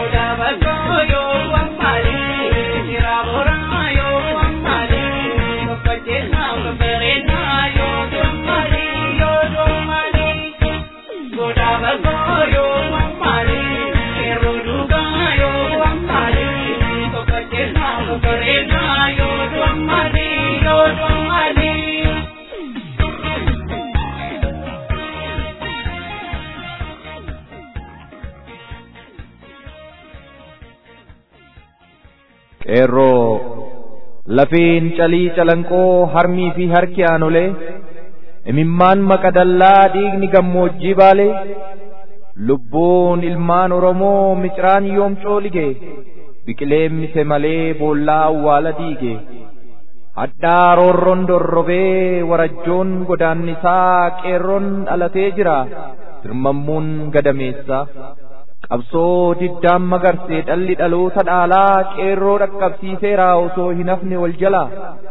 qeerroo lafiin calii calanqoo harmii fi harki aanolee imimmaan maqadallaa dhiigni gammoojjii baalee lubbuun ilmaan oromoo micraan yoomcoo lige biqilee mise malee boollaa awwaala diige hadhaa roorroon dorrobee warajjoon godaannisaa qeerroon dhalatee jira dirmammuun gadameessa qabsoo diddaan magarsee dhalli dhaloota dhaalaa qeerroo dhaqqabsiiseera osoo hin hafne wal jala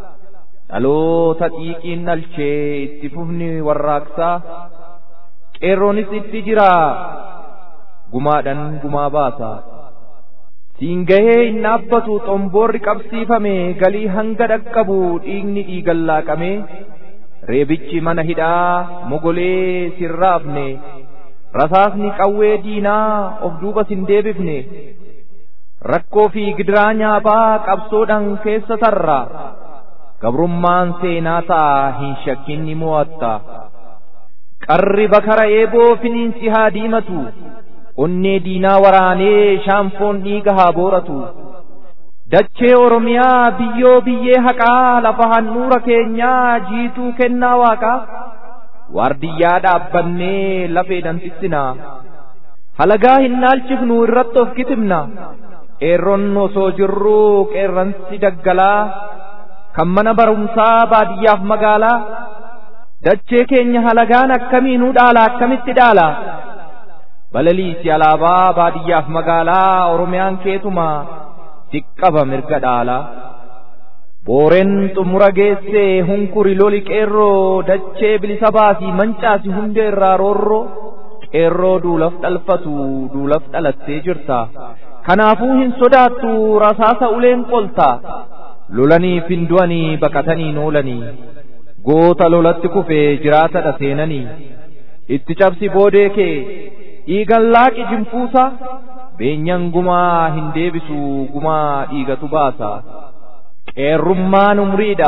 dhaloota xiiqiin dhalchee itti fufni warraaqsaa qeerroonis itti jira gumaadhan gumaa baasa siin gahee hin dhaabbatu xomboorri qabsiifame galii hanga dhaqqabu dhiigni dhiigallaaqame reebichi mana hidhaa mogolee sirraafne rasaasni qawwee diinaa of duuba sin deebifne rakkoo fi gidiraa nyaaphaa qabsoodhaan keessa tarra gabrummaan seenaa ta'a hin shakkin ni mo'atta qarri bakara eeboo finiinsi haa diimatu onnee diinaa waraanee shaanfoon dhiiga haa booratu dachee oromiyaa biyyoo biyyee haqaa lafa handhuura keenyaa jiituu kennaa waaqaa waardiyyaa dhaabbannee lafeedhan tittinaa halagaa hin naalchifnu irratti of kitimna qeerroon osoo jirruu qeerransi daggalaa kan mana barumsaa baadiyyaaf magaalaa dachee keenya halagaan akkamiinuu dhaala akkamitti dhaala balaliisi alaabaa baadiyyaaf magaalaa oromiyaan keetuma siqqaba mirga dhaalaa booreen xumura geessee hunkuri loli qeerroo dachee bilisa baasii mancaasi hundee irraa roorroo qeerroo duulaf dhalfatu duulaf dhalattee jirta kanaafuu hin sodaattu rasaasa uleen qolta lolaniif hin du'anii baqatanii noolanii goota lolatti kufee jiraatadha seenanii itti cabsi boodee kee dhiigan laaqi jinfuusa beenyan gumaa hin deebisu gumaa dhiigatu baasa qeerrummaan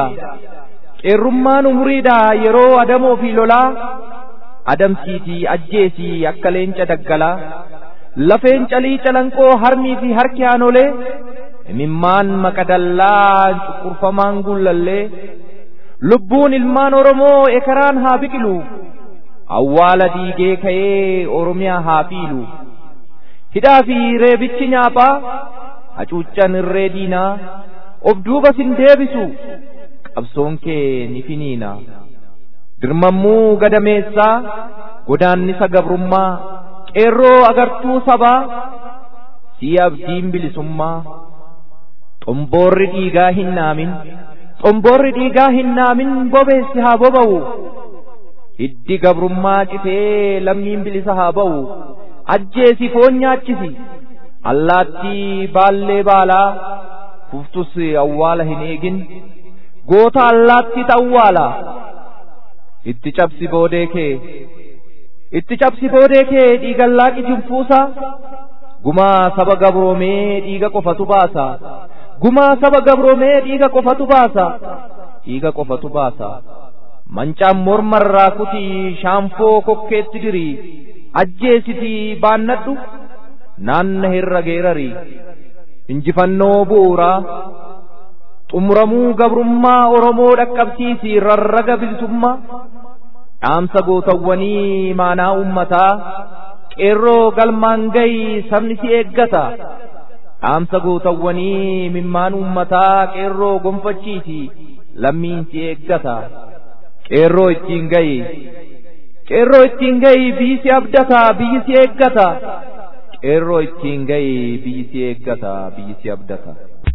umriidha yeroo adamoo fi lolaa adamsiitii ajjeesii akka leenca daggalaa lafeen calii calanqoo harmii fi harki aanolee imimmaan maqadallaa cuqurfamaan gullallee lubbuun ilmaan oromoo ekeraan haa biqilu awwaala diigee ka'ee oromiyaa haa fiilu hidhaa fi reebichi nyaaphaa hacuuccan irree diinaa of duuba sin deebisu qabsoon kee ni finiina dirmammuu gadameessaa godaannisa gabrummaa qeerroo agartuu sabaa si abdiin bilisummaa xomboorri dhiigaa hin naamin bobeessi haa boba'u hiddi gabrummaa citee lammiin bilisa haa ba'u ajjeesi foon nyaachisi allaattii baallee baalaa kuftus awwaala hin eegin goota allaatti awwaala itti cabsi boodee kee dhiigan laaqi jinfuusa gumaa saba gabroomee dhiiga qofatu baasa dhiiga qofatu baasa mancaan mormarraa kutii shaanfoo kokkeetti dirii ajjeesitii baannadhu naanna hirra geerarii injifannoo bu'uuraa xumuramuu gabrummaa oromoo dhaqqabsiisi rarraga bilisummaa dhaamsa gootawwanii maanaa ummataa qeerroo galmaan gayi sabni si eeggata dhaamsa gootawwanii mimmaan ummataa qeerroo gonfachiisi lammiin si eeggata qeerroo ittiin gayi biyyi si abdata biyyi si eeggata qeerroo ittiin ga'e biyyi si eeggata biyyi si abdata.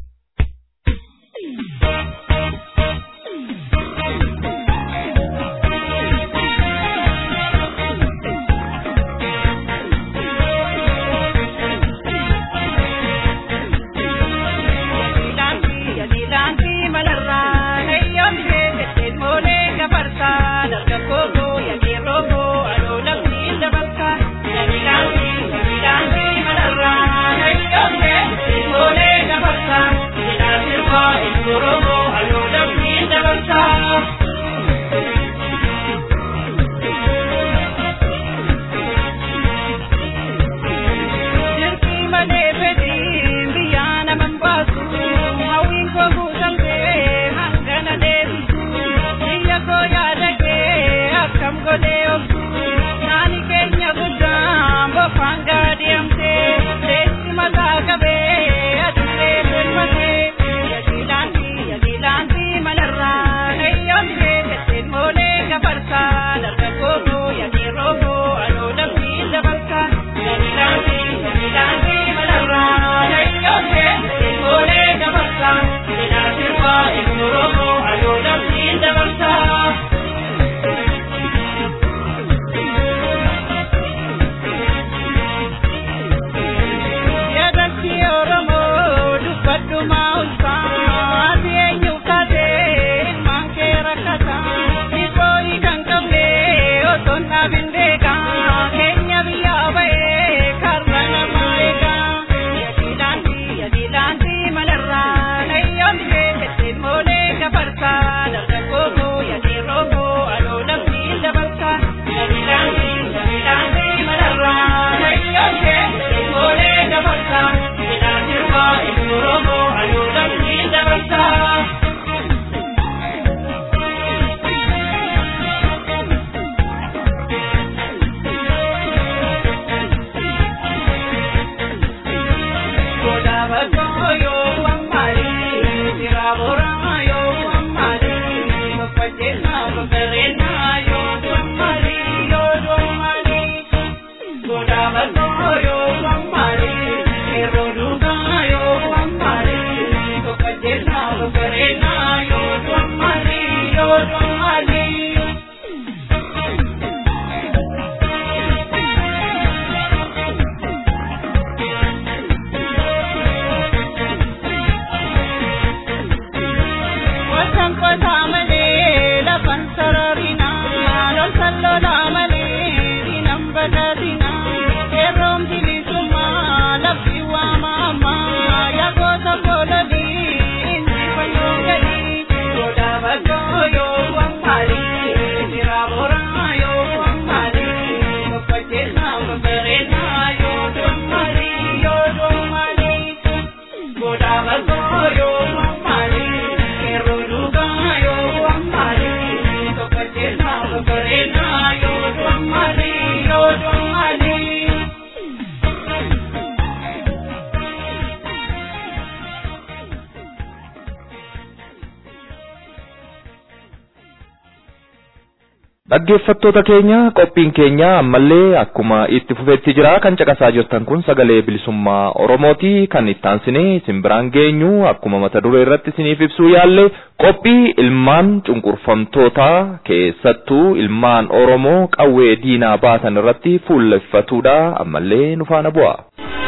Dhaggeeffattoota keenya qophiin keenya ammallee akkuma itti fufetti jira kan caqasaa jirtan kun sagalee bilisummaa Oromooti kan itti aansinee isin biraan geenyu akkuma mata duree irratti isiniif ibsuu yaalle qophii ilmaan cunqurfamtootaa keessattuu ilmaan Oromoo qawwee diinaa baatan irratti fuulleffatuudha ammallee nu faana bu'a.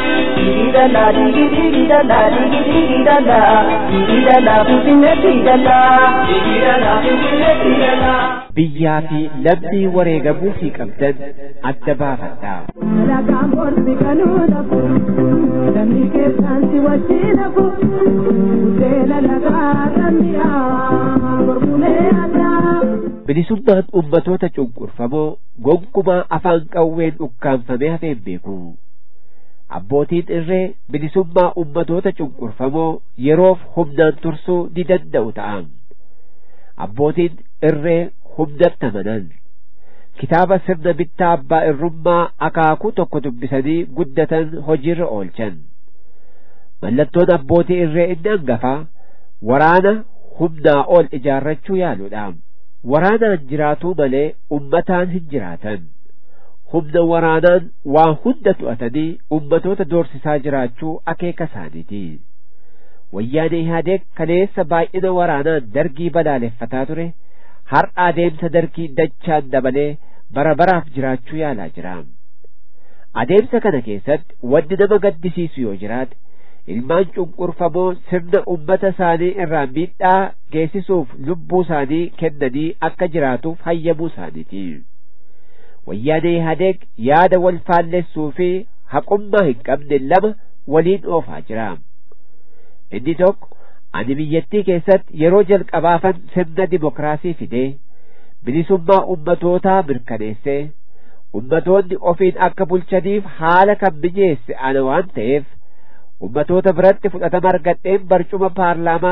biyyaa fi lambii wareegamuu fi qabdan adda baafadha. Bilisummaan ummatoota cunqurfamoo gonkumaa afaan qawween ukkaanfamee hafeen beeku. Abbootiin irree bilisummaa ummatoota cunqurfamoo yeroof humnaan tursuu ni danda'u ta'an. Abbootiin irree humnatti amanan kitaaba sirna bittaa abbaa irrummaa akaakuu tokko dubbisanii guddatan hojiirra oolchan. Mallattoon abbootii irree inni hangafaa waraana humnaa ol ijaarrachuu yaaluudha. Waraanaan jiraatuu malee ummataan hin jiraatan. humna waraanaan waa hunda to'atanii ummatoota doorsisaa jiraachuu akeeka isaaniiti. Wayyaanee Ihaadeeg kaleessa baay'ina waraanaan dargii balaaleffataa ture har'a adeemsa dargii dachaan dabalee bara baraaf jiraachuu yaalaa jira. Adeemsa kana keessatti wanni nama gaddisiisu yoo jiraate ilmaan cunqurfamoo sirna ummata isaanii irraa miidhaa geessisuuf lubbuu isaanii kennanii akka jiraatuuf hayyamuu isaaniiti. Wayyaanee Ihaadeeg yaada wal faallessuu fi haqummaa hin qabne lama waliin oofaa jira. Inni tokko ani biyyattii keessatti yeroo jalqabaafan sirna dimokiraasii fidee bilisummaa ummatootaa mirkaneessee ummatoonni ofiin akka bulchaniif haala kan mijeesse ana waan ta'eef ummatoota biratti fudhatama argadheen barcuma paarlaamaa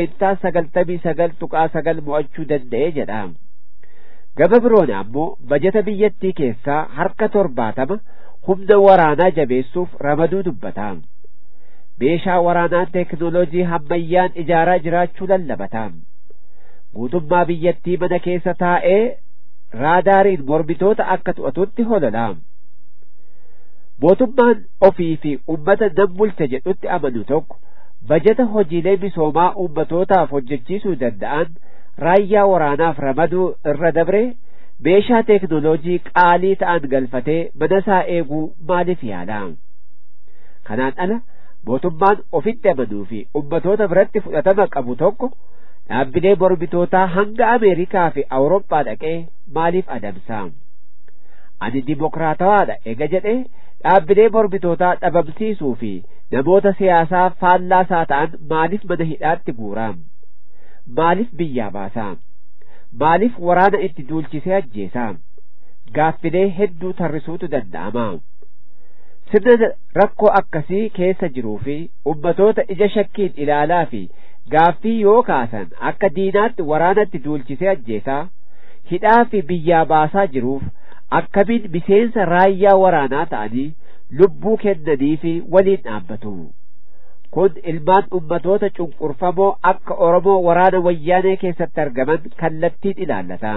99.9 mo'achuu danda'e jedha. Gama biroon ammoo bajeta biyyattii keessaa harka 70 humna waraanaa jabeessuuf ramaduu dubbata. Meeshaa waraanaa teekinooloojii hammayyaan ijaaraa jiraachuu lallabata. Guutummaa biyyattii mana keessa taa'ee raadaariin mormitoota akka to'atutti holola. Mootummaan ofii fi ummata nan bulcha jedhutti amanu tokko bajeta hojiilee misoomaa ummatootaaf hojjechiisuu danda'an raayyaa waraanaaf ramaduu irra dabre meeshaa teekinooloojii qaalii ta'an galfatee mana isaa eeguu maaliif yaala? Kanaan ala mootummaan ofitti amanuu fi ummatoota biratti fudhatama qabu tokko dhaabbilee mormitootaa hanga Ameerikaa fi Awurooppaa dhaqee maaliif adamsa? Ani dimokiraatawaadha ega jedhee dhaabbilee mormitootaa dhabamsiisuu fi namoota siyaasaa faallaa isaa ta'an maaliif mana hidhaatti guura? Maaliif biyyaa baasa? Maaliif waraana itti duulchisee ajjeesa? Gaaffilee hedduu tarrisuutu danda'ama. Sirna rakkoo akkasii keessa jiruu fi ummatoota ija shakkiin ilaalaa fi gaaffii yoo kaasan akka diinaatti waraanatti duulchisee ajjeesaa hidhaa fi biyyaa baasaa jiruuf akkamiin miseensa raayyaa waraanaa ta'anii lubbuu kennanii fi waliin dhaabbatu? Kun ilmaan ummatoota cunqurfamoo akka Oromoo waraana wayyaanee keessatti argaman kallattiin ilaallata.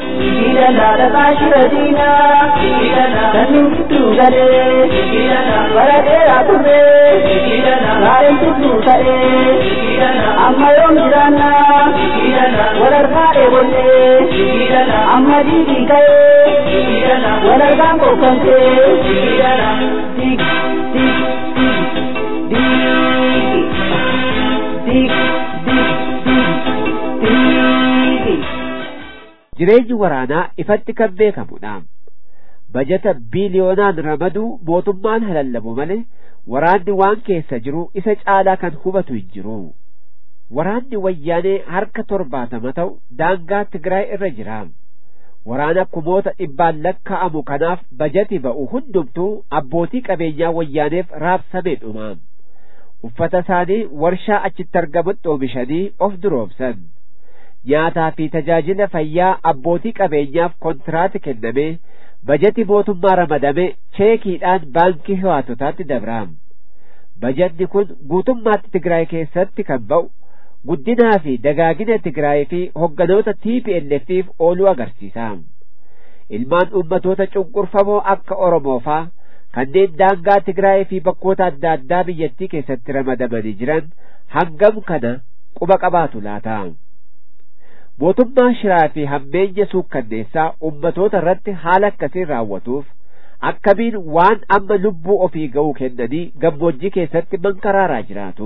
Jireenyi waraanaa ifatti kan beekamudha. Bajeta biiliyoonaan ramaduu mootummaan halallabu malee waraanni waan keessa jiru isa caalaa kan hubatu hin jiru. Waraanni wayyaanee harka 70 ta'u daangaa Tigraay irra jira. Waraana kumoota dhibbaan lakkaa'amu kanaaf bajeti ba'u hundumtuu abbootii qabeenyaa wayyaaneef raabsamee dhuma. Uffata isaanii warshaa achitti argamutti oomishanii of duroomsan. Nyaataa fi tajaajila fayyaa abbootii qabeenyaaf kontiraati kenname bajeti mootummaa ramadame cheekiidhaan baankii hiwaatotaatti dabra. Bajetni kun guutummaatti Tigraay keessatti kan ba'u guddinaa fi dagaagina Tigraay fi hogganoota TPLF'if ooluu agarsiisa. Ilmaan ummatoota cunqurfamoo akka Oromoofaa kanneen daangaa Tigraay fi bakkoota adda addaa biyyattii keessatti ramadamanii jiran hangam kana quba qabaatu laata? Mootummaa shiraa fi hammeenya suukkanneessaa ummatoota irratti haala akkasiin raawwatuuf akkamiin waan amma lubbuu ofii ga'uu kennanii gammoojjii keessatti mankaraaraa jiraatu?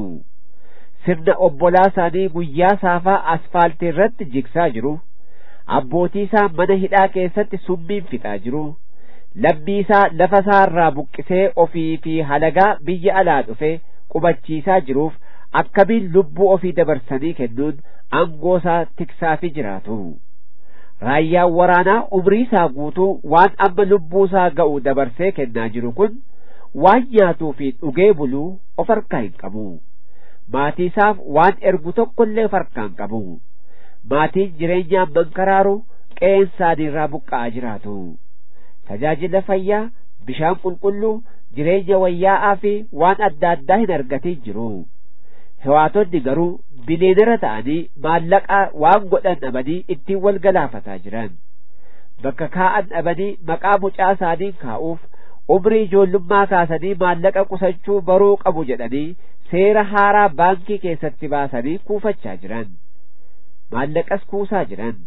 Sirna obbolaa isaanii guyyaa saafaa asfaaltii irratti jigsaa jiru, abbootii isaa mana hidhaa keessatti summiin fixaa jiru, lammii isaa lafa isaa irraa buqqisee ofii fi halagaa biyya alaa dhufe qubachiisaa jiruuf akkamiin lubbuu ofii dabarsanii kennuun aangoo isaa tiksaafi jiraatu? Raayyaan waraanaa umrii isaa guutuu waan amma lubbuu isaa ga'u dabarsee kennaa jiru kun waan nyaatuu fi dhugee buluu of harkaa hin qabu. Maatii isaaf waan ergu tokkollee of harkaa hin qabu. Maatiin jireenyaan mankaraaru qe'een isaaniirraa buqqa'aa jiraatu. Tajaajila fayyaa, bishaan qulqulluu, jireenya wayyaa'aa fi waan adda addaa hin argatiin jiru. Hiwaatonni garuu biliyoonera ta'anii maallaqaa waan godhan dhabanii ittiin wal galaafataa jiran. bakka kaa'an dhabanii maqaa mucaa isaanii kaa'uuf umrii ijoollummaa kaasanii maallaqa qusachuu baruu qabu jedhanii seera haaraa baankii keessatti baasanii kuufachaa jiran, maallaqas kuusaa jiran.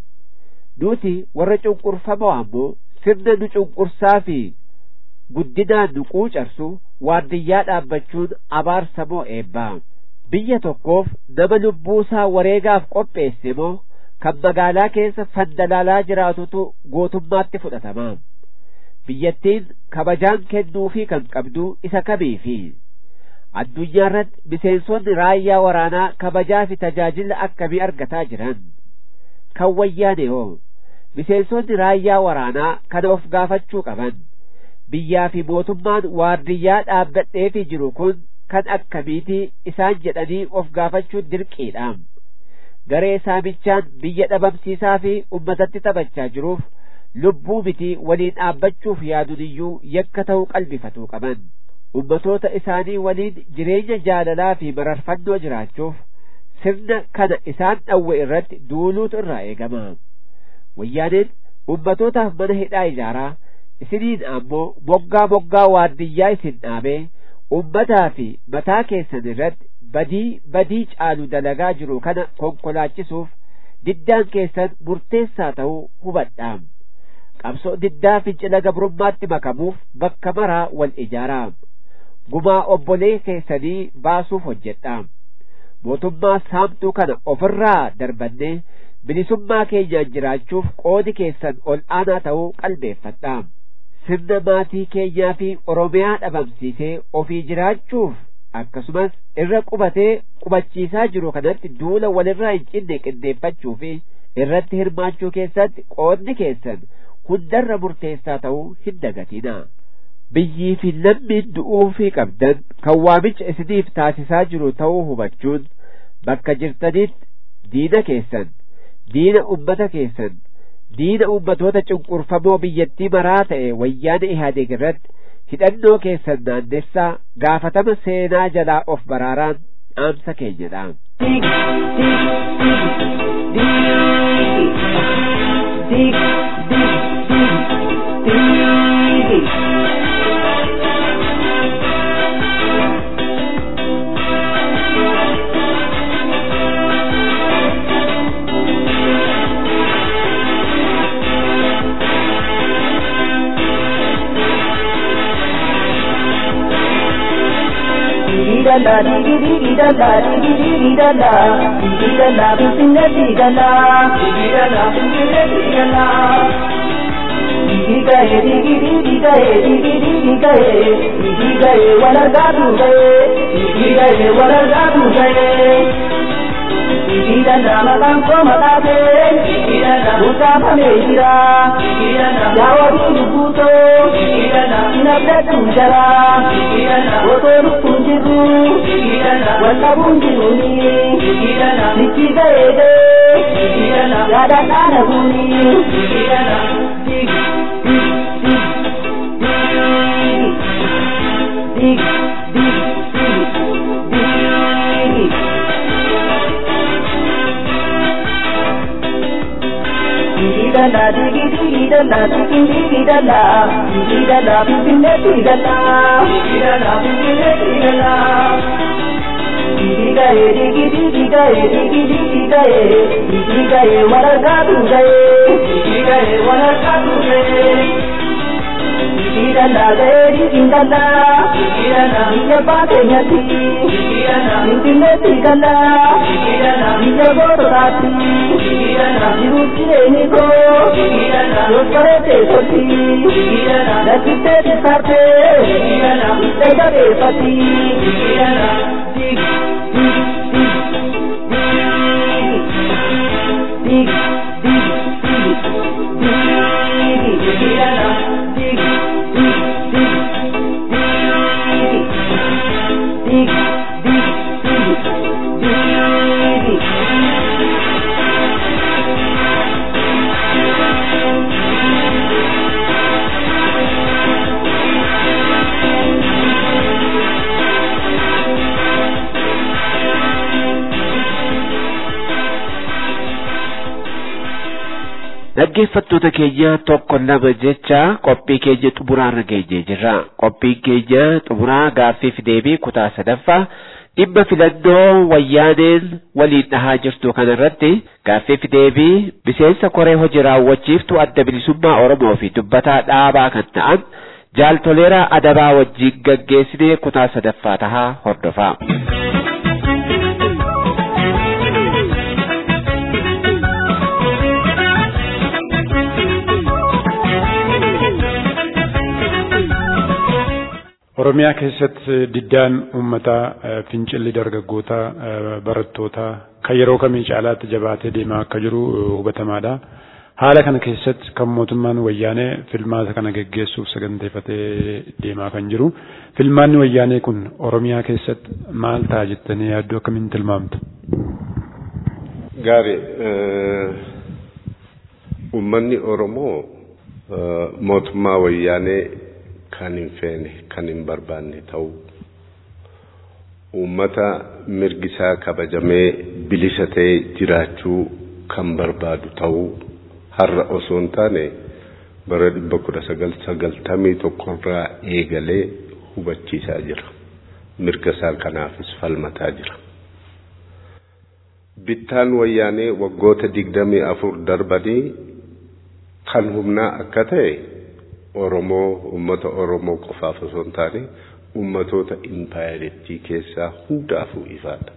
Nuti warra cunqurfamoo ammoo sirna nu cunqursaa fi guddinaan nu quucarsu waardiyyaa dhaabbachuun abaarsamoo eebbaa. Biyya tokkoof nama lubbuusaa wareegaaf qopheesse moo kan magaalaa keessa fandalaalaa jiraatutu gootummaatti fudhatama? Biyyattiin kabajaan kennuufii kan qabdu isa kamiifi? Addunyaa irratti miseensonni raayyaa waraanaa kabajaa fi tajaajila akkamii argataa jiran? Kan wayyaane hoo? Miseensonni raayyaa waraanaa kana of gaafachuu qaban. Biyyaa fi mootummaan waardiyyaa dhaabbadheefii jiru kun kan akkamiitii isaan jedhanii of gaafachuun dirqiidha. Garee saamichaan biyya dhabamsiisaa fi ummatatti taphachaa jiruuf lubbuu miti waliin dhaabbachuuf yaaduuniyyuu yakka ta'uu qalbifatuu qaban. Ummatoota isaanii waliin jireenya jaalalaa fi mararfannoo jiraachuuf sirna kana isaan dhawwe irratti duuluutu irraa eegama. Wayyaaneen ummatootaaf mana hidhaa ijaaraa, isiniin ammoo moggaa waardiyyaa isin dhaabee ummataa fi mataa keessan irratti badii caalu dalagaa jiru kana konkolaachisuuf diddaan keessan murteessaa ta'uu hubadhaa. Qabsoo diddaa fincila gabrummaatti makamuuf bakka maraa wal ijaaraa. Gumaa obbolee keessanii baasuuf hojjedhaa. Mootummaa saamtuu kana ofirraa darbannee bilisummaa keenyaan jiraachuuf qoodi keessan ol aanaa ta'uu qalbeeffadhaa. Sirna maatii keenyaa fi Oromiyaa dhabamsiisee ofii jiraachuuf akkasumas irra qubatee qubachiisaa jiru kanatti duula walirraa hin cinne qindeeffachuu fi irratti hirmaachuu keessatti qoodni keessan hundarra murteessaa ta'uu hin dagatinaa. Biyyii fi lammiin du'uufii qabdan kan waamicha isiniif taasisaa jiru ta'uu hubachuun bakka jirtanitti diina keessan, diina ummata keessan, diina ummatoota cunqurfamoo biyyattii maraa ta'e wayyaana Ihaadeeg irratti hidhannoo keessan naannessaa gaafatama seenaa jalaa of baraaraan dhaamsa keenyadha. Dhaggeeffattoota keenya tokko lama jecha qophii keenya xumuraarra geenyee jirra. Qophiin keenya xumuraa gaaffiif deebii kutaa sadaffaa dhimma filannoo wayyaaneen waliin dhahaa jirtu kanarratti gaaffiif deebii miseensa koree hojii raawwachiiftuu adda bilisummaa Oromoo fi dubbataa dhaabaa kan ta'an Jaal Toleeraa Adabaa wajjin gaggeessinee kutaa sadaffaa tahaa hordofaa. Oromiyaa keessatti diddaan uummataa fincilli dargaggootaa barattootaa kan yeroo kamii caalaatti jabaatee deemaa akka jiru hubatamaadha. Haala kana keessatti kan mootummaan wayyaanee filmaata kana geggeessuuf saganteeffatee deemaa kan jiru. Filmaanni wayyaanee kun Oromiyaa keessatti maal ta'a jettanii yaadduu akkamiin tilmaamtu? Gaarii uummanni Oromoo mootummaa wayyaanee kan hin feene kan hin barbaanne ta'u uummata mirgisaa kabajamee bilisa ta'ee jiraachuu kan barbaadu ta'u har'a osoo hin taane bara 1991 irraa eegalee hubachiisaa jira. Mirga isaa kanaafis falmataa jira. Bittaan wayyaanee waggoota 24 darbanii kan humnaa akka ta'e Oromoo uummata Oromoo qofaaf osoo hin taane uummatoota impaayerittii keessaa hundaafuu ifaadha.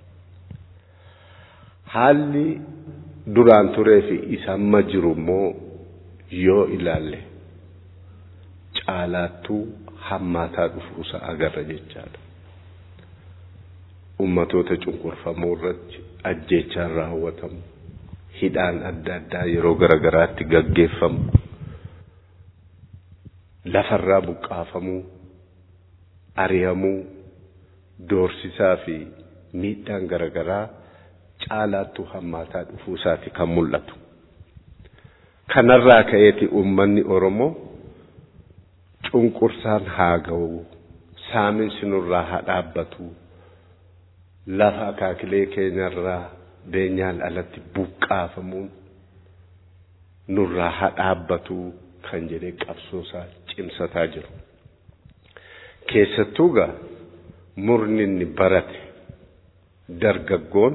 Haalli duraan turee fi isa amma jiru immoo yoo ilaalle caalaattuu hammaataa dhufuusa agarra jechaadha. Uummatoota cunqurfamoo irratti ajjeechaan raawwatamu, hidhaan adda addaa yeroo garagaraatti gaggeeffamu, lafarraa buqqaafamuu, ari'amuu, doorsisaa fi miidhaan garagaraa caalaattuu hammaataa dhufuusaati kan mul'atu. Kanarraa ka'eeti uummanni Oromoo cunqursaan haa ga'u, saaminsi nurraa haa dhaabbatu, lafa akaakilee keenyarraa beenyaan alatti buqqaafamuun nurraa haa dhaabbatu kan jedhee qabsoosaa cimsataa jiru. Keessattuu gaa murni inni barate dargaggoon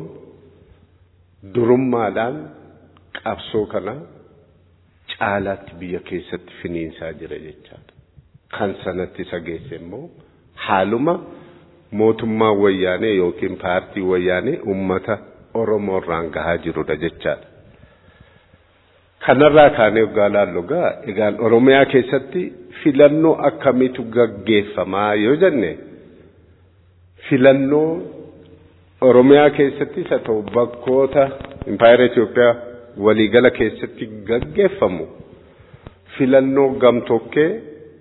durummaadhaan qabsoo kana caalaatti biyya keessatti finiinsaa jira jechaadha. Kan sanatti isa geesse immoo haaluma mootummaa wayyaanee yookiin paartii wayyaanee uummata Oromoo irraan gahaa jirudha jechaadha. Kanarraa kaanee waggaa laallu gaa egaan Oromiyaa keessatti filannoo akkamiitu gaggeeffamaa yoo jenne filannoo Oromiyaa keessatti isa ta'u bakkoota Impaayera Itoophiyaa waliigala keessatti gaggeeffamu filannoo gamtokkee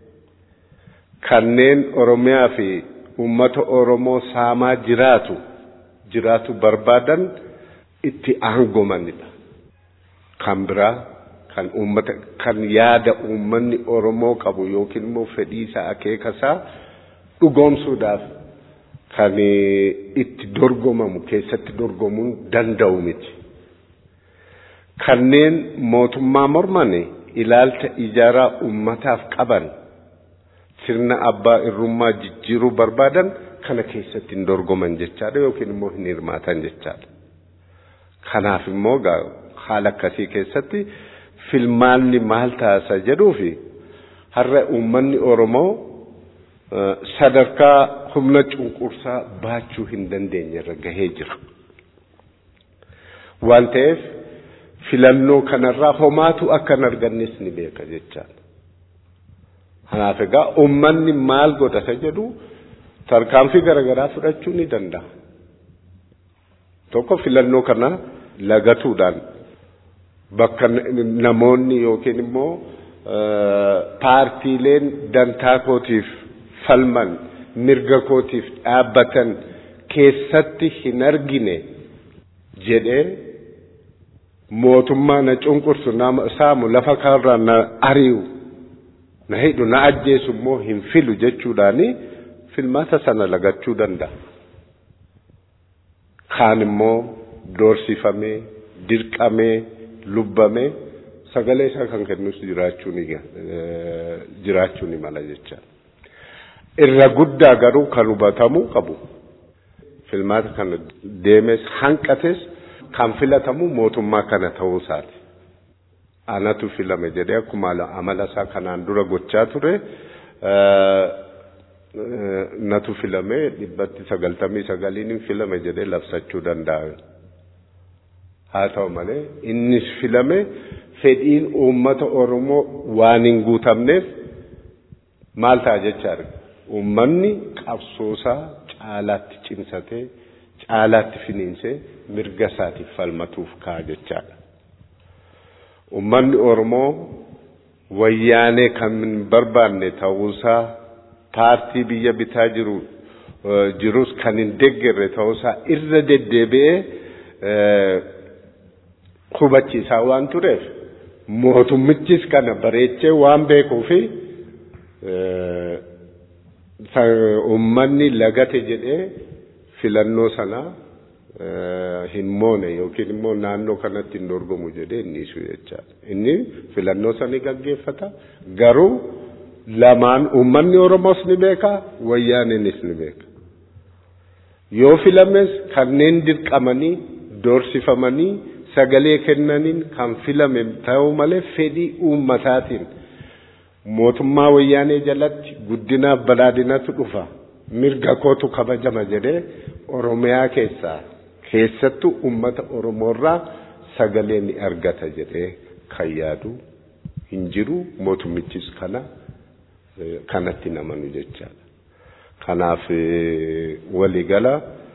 kanneen Oromiyaa fi uummata Oromoo saamaa jiraatu barbaadan itti aangomanidha. Kan biraa kan uummata kan yaada uummanni Oromoo qabu yookiin immoo fedhii isaa akeeka isaa dhugoomsuudhaaf kan itti dorgomamu keessatti dorgomuun danda'u miti. Kanneen mootummaa morman ilaalcha ijaaraa uummataaf qaban sirna abbaa irrummaa jijjiiruu barbaadan kana keessatti hin dorgoman jechaadha yookiin immoo hin hirmaatan jechaadha. Kanaaf immoo haala akkasii keessatti filmaanni maal taasa jedhuu fi har'a uummanni Oromoo sadarkaa humna cunqursaa baachuu hin dandeenye irra gahee jira. Waan ta'eef filannoo kanarraa homaatu akka hin argannes ni beeka jechaadha. Kanaaf egaa uummanni maal godhata jedhu tarkaanfii garagaraa fudhachuu ni danda'a. Tokko filannoo kana lagatuudhaan bakka namoonni yookiin immoo paartiileen dantaa kootiif falman mirga kootiif dhaabbatan keessatti hin argine jedhee mootummaa na cunqursu nama saamu lafa kaarraa na ari'u na hidhu na ajjeesu immoo hin filu jechuudhaani filmaata sana lagachuu danda'a. Kaan immoo doorsifamee dirqamee lubbamee sagalee isaa kan kennus jiraachuun mala jecha. Irra guddaa garuu kan hubatamuu qabu. Filmaata kana deemes hanqates kan filatamu mootummaa kana ta'uu isaati. Anatu filame jedhee akkuma amala isaa kanaan dura gochaa ture. Natu filame 99 filame jedhee labsachuu danda'a. Haa ta'u malee innis filame fedhiin uummata Oromoo waan hin guutamneef maal ta'a jechaadha. Uummanni qabsoosaa caalaatti cimsatee caalaatti finiinsee mirga isaatiif falmatuuf ka'a jechaadha. Uummanni Oromoo wayyaanee kan hin barbaanne ta'uusaa paartii biyya bitaa jirus kan hin deeggarre ta'uusaa irra deddeebi'ee hubachiisaa waan tureef mootummichis kana bareechee waan beekuufi uummanni lagate jedhee filannoo sana hin moone yookiin immoo naannoo kanatti hin dorgomu jedhee inni isu jechaadha. Inni filannoo sana gaggeeffata garuu lamaan uummanni Oromoos ni beeka wayyaaneenis ni beeka. Yoo filames kanneen dirqamanii doorsifamanii sagalee kennaniin kan filame ta'uu malee fedhii uummataatiin mootummaa wayyaanee jalatti guddinaaf badhaadhinatu dhufa mirga kootu kabajama jedhee Oromiyaa keessattuu uummata Oromoorraa sagalee ni argata jedhee kan yaadu hin jiru mootummichis kanatti namanu jechaadha. Kanaaf waligala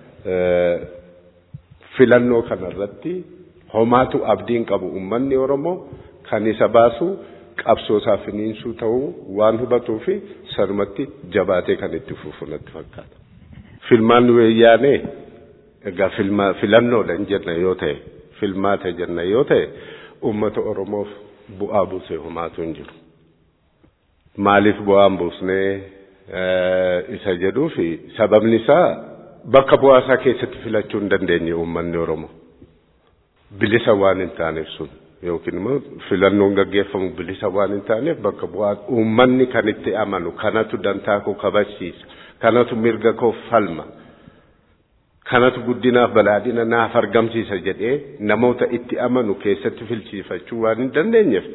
filannoo kanarratti homaatu abdiin qabu uummanni Oromoo kan isa baasu qabsoosaa finiinsuu ta'uu waan hubatuu fi sarmatti jabaatee kan itti fufu natti fakkaata. Filmaan wayyaanee egaa filannoodha jenna yoo ta'e filmaata jenna yoo ta'e uummata Oromoof bu'aa buusee homaatu hin jiru. Maaliif bu'aan buusnee isa jedhuu fi sababni isaa bakka bu'aa isaa keessatti filachuu hin dandeenye uummanni Oromoo. Bilisa waan hin taaneef sun yookiin immoo filannoon gaggeeffamu bilisa waan hin taaneef bakka bu'aa uummanni kan itti amanu kanatu dantaa koo kabachiisa kanatu mirga koo falma kanatu guddinaaf badhaadhina naaf argamsiisa jedhee namoota itti amanu keessatti filchiifachuu waan hin dandeenyeef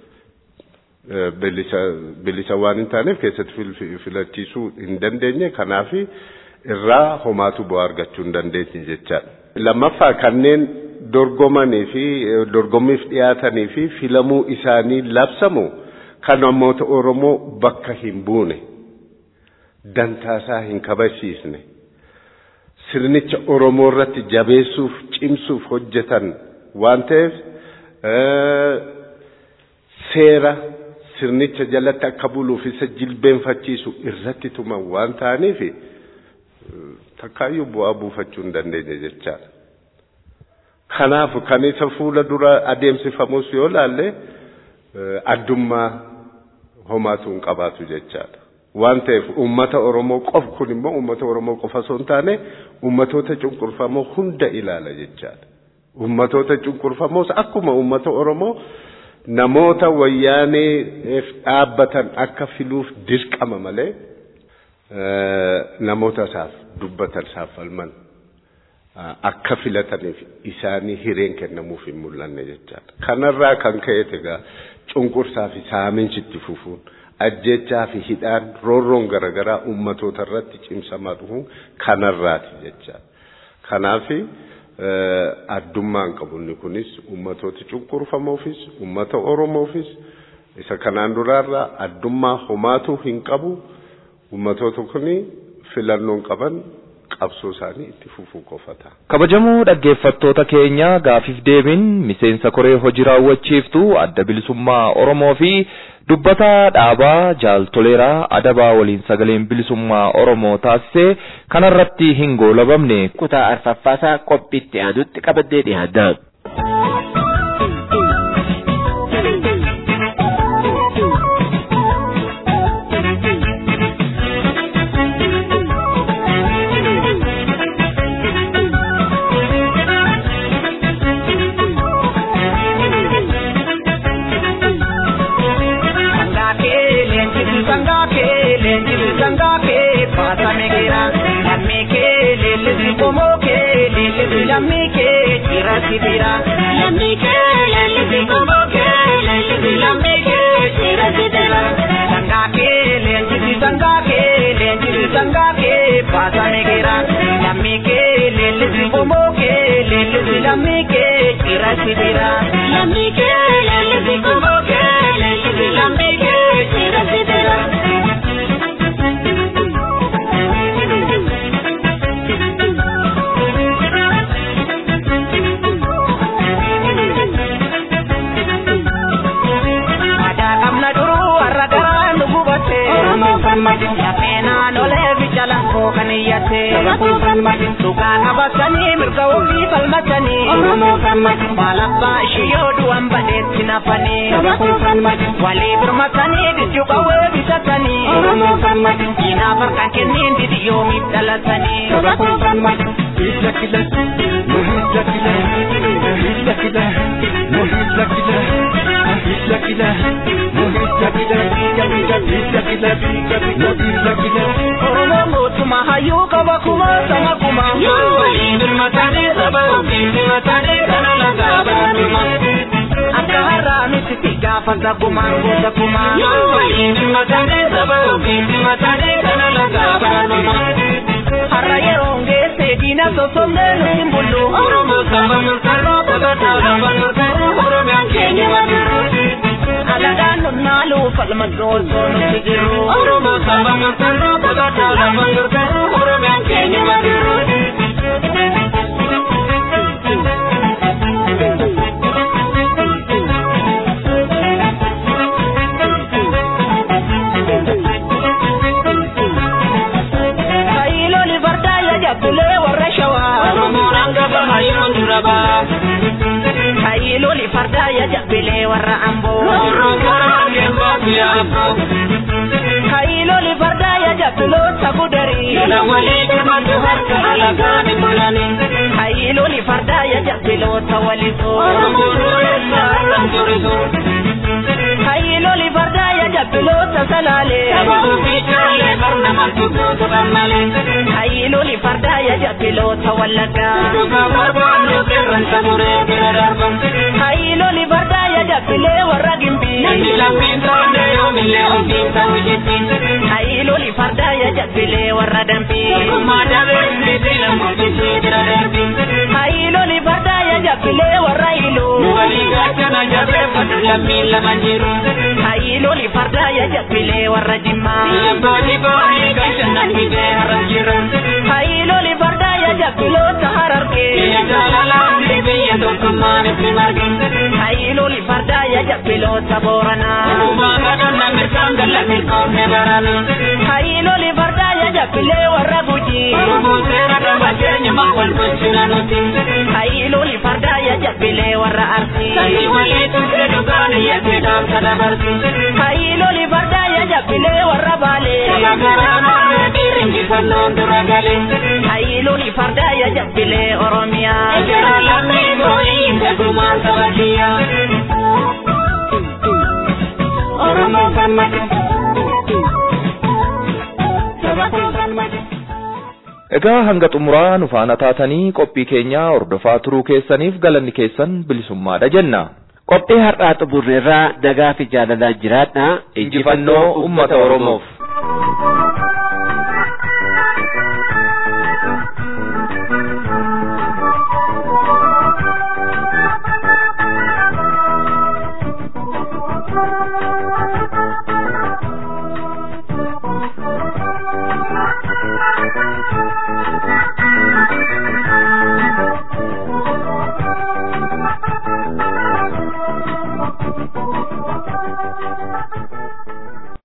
bilisa waan hin taaneef keessatti filachiisuu hin dandeenye kanaaf irraa homaatu bu'aa argachuu hin dandeenye jechaadha. Lammaffaa kanneen dorgomanii fi dorgommiif dhiyaatanii fi filamuu isaanii labsamu kan namoota Oromoo bakka hin buune dantaasaa hin kabachiisne sirnicha Oromoo irratti jabeessuuf cimsuuf hojjetan waan ta'eef seera sirnicha jalatti akka buluuf isa jilbeenfachiisu irratti tuman waan ta'aniif takkaayyuu bu'aa buufachuu hin dandeenye jechaadha. Kanaaf kan isa fuula dura adeemsifamus yoo laalle addummaa homaatu hin qabaatu jechaadha. Waan ta'eef uummata Oromoo qofa kun immoo uummata Oromoo qofa osoo hin taane uummatoota cunqurfamoo hunda ilaala jechaadha. Uummatoota cunqurfamoos akkuma uummata Oromoo namoota wayyaaneef dhaabbatan akka filuuf dirqama malee namoota isaaf dubbatan isaaf falman akka filataniif isaanii hireen kennamuuf hin mul'anne jechaadha. Kanarraa kan ka'e egaa cunqursaa fi saamiinsitti fufuun ajjechaa fi hidhaan roorroon garaagaraa uummatoota irratti cimsamaa dhufuun kanarraati jechaadha. Kanaaf addummaan qabunni kunis uummatoota cunqurfamoofis uummata Oromoofis isa kanaan duraarraa addummaa homaatu hin qabu uummatoota kuni filannoon qaban qabsoo isaanii itti fufuu qofata. Kabajamoo dhaggeeffattoota keenya gaafiif deebiin miseensa koree hojii raawwachiiftuu adda bilisummaa Oromoo fi dubbataa dhaabaa Jaal Toleeraa Adabaa waliin sagaleen bilisummaa Oromoo taasise kanarratti hin goolabamne kutaa arfaffaasaa qophiitti aanutti qabannee dhiyaanna. lammike chirasitira lammike lelisi komoke lelisi lammike chirasitira sangake lelisi sangake pasanegera lammike lelisi komoke lelisi lammike chirasitira lammike lelisi komoke lelisi lammike chirasitira ya pena no le vichala ko kaniyate sugan abasani mirga ubi palmatani malabba shiyodu ambade tinafani wali burmatani dijuga we bisatani ina barkan kenin diyo mitalatani Hizakila Oromo mutuma hayu kabakuma sama kuma wali birmatani sabau birmatani kanala gabanuma akara mitiga fada kuma goda kuma wali birmatani sabau birmatani kanala gabanuma harayonge sedina sosonde simbulu oromo sabanu karo pagata rabanu karo oromo yankeni waduru Alagano nalu falmador kono tigiru Oromo sabanu karo pagata rabanu karo oromo yankeni waduru Hayilo li farda ya jabile warra ambo Hayilo li farda ya jabilo sagudari Hayilo li farda ya jabilo tawaliso Hayilo li farda ya jabilo tasalale Hayilo li farda ya jabilo tawallaka Hayilo li farda ya jabile warra gimbi Hayilo li farda ya jabile warra dambi Hayilo li farda ya jabile warra ilo Hayilo li farda ya jabile warra jimma Hayilo li farda ya jabilo tahararke Hayilo li farda ya jabilo taborana Hayilo li farda ya jabile warra guji Hayilo li farda ya jabile warra arsi Hayilo li farda ya jabile warra bale Hayilo li farda ya jabile oromia Oromo farmati Egaa hanga xumuraa nu faana taatanii qophii keenya hordofaa turuu keessaniif galanni keessan bilisummaadha jenna. Qophii har'aa xumurreerraa nagaa fi jaalalaan jiraadhaa. Injifannoo uummata Oromoof.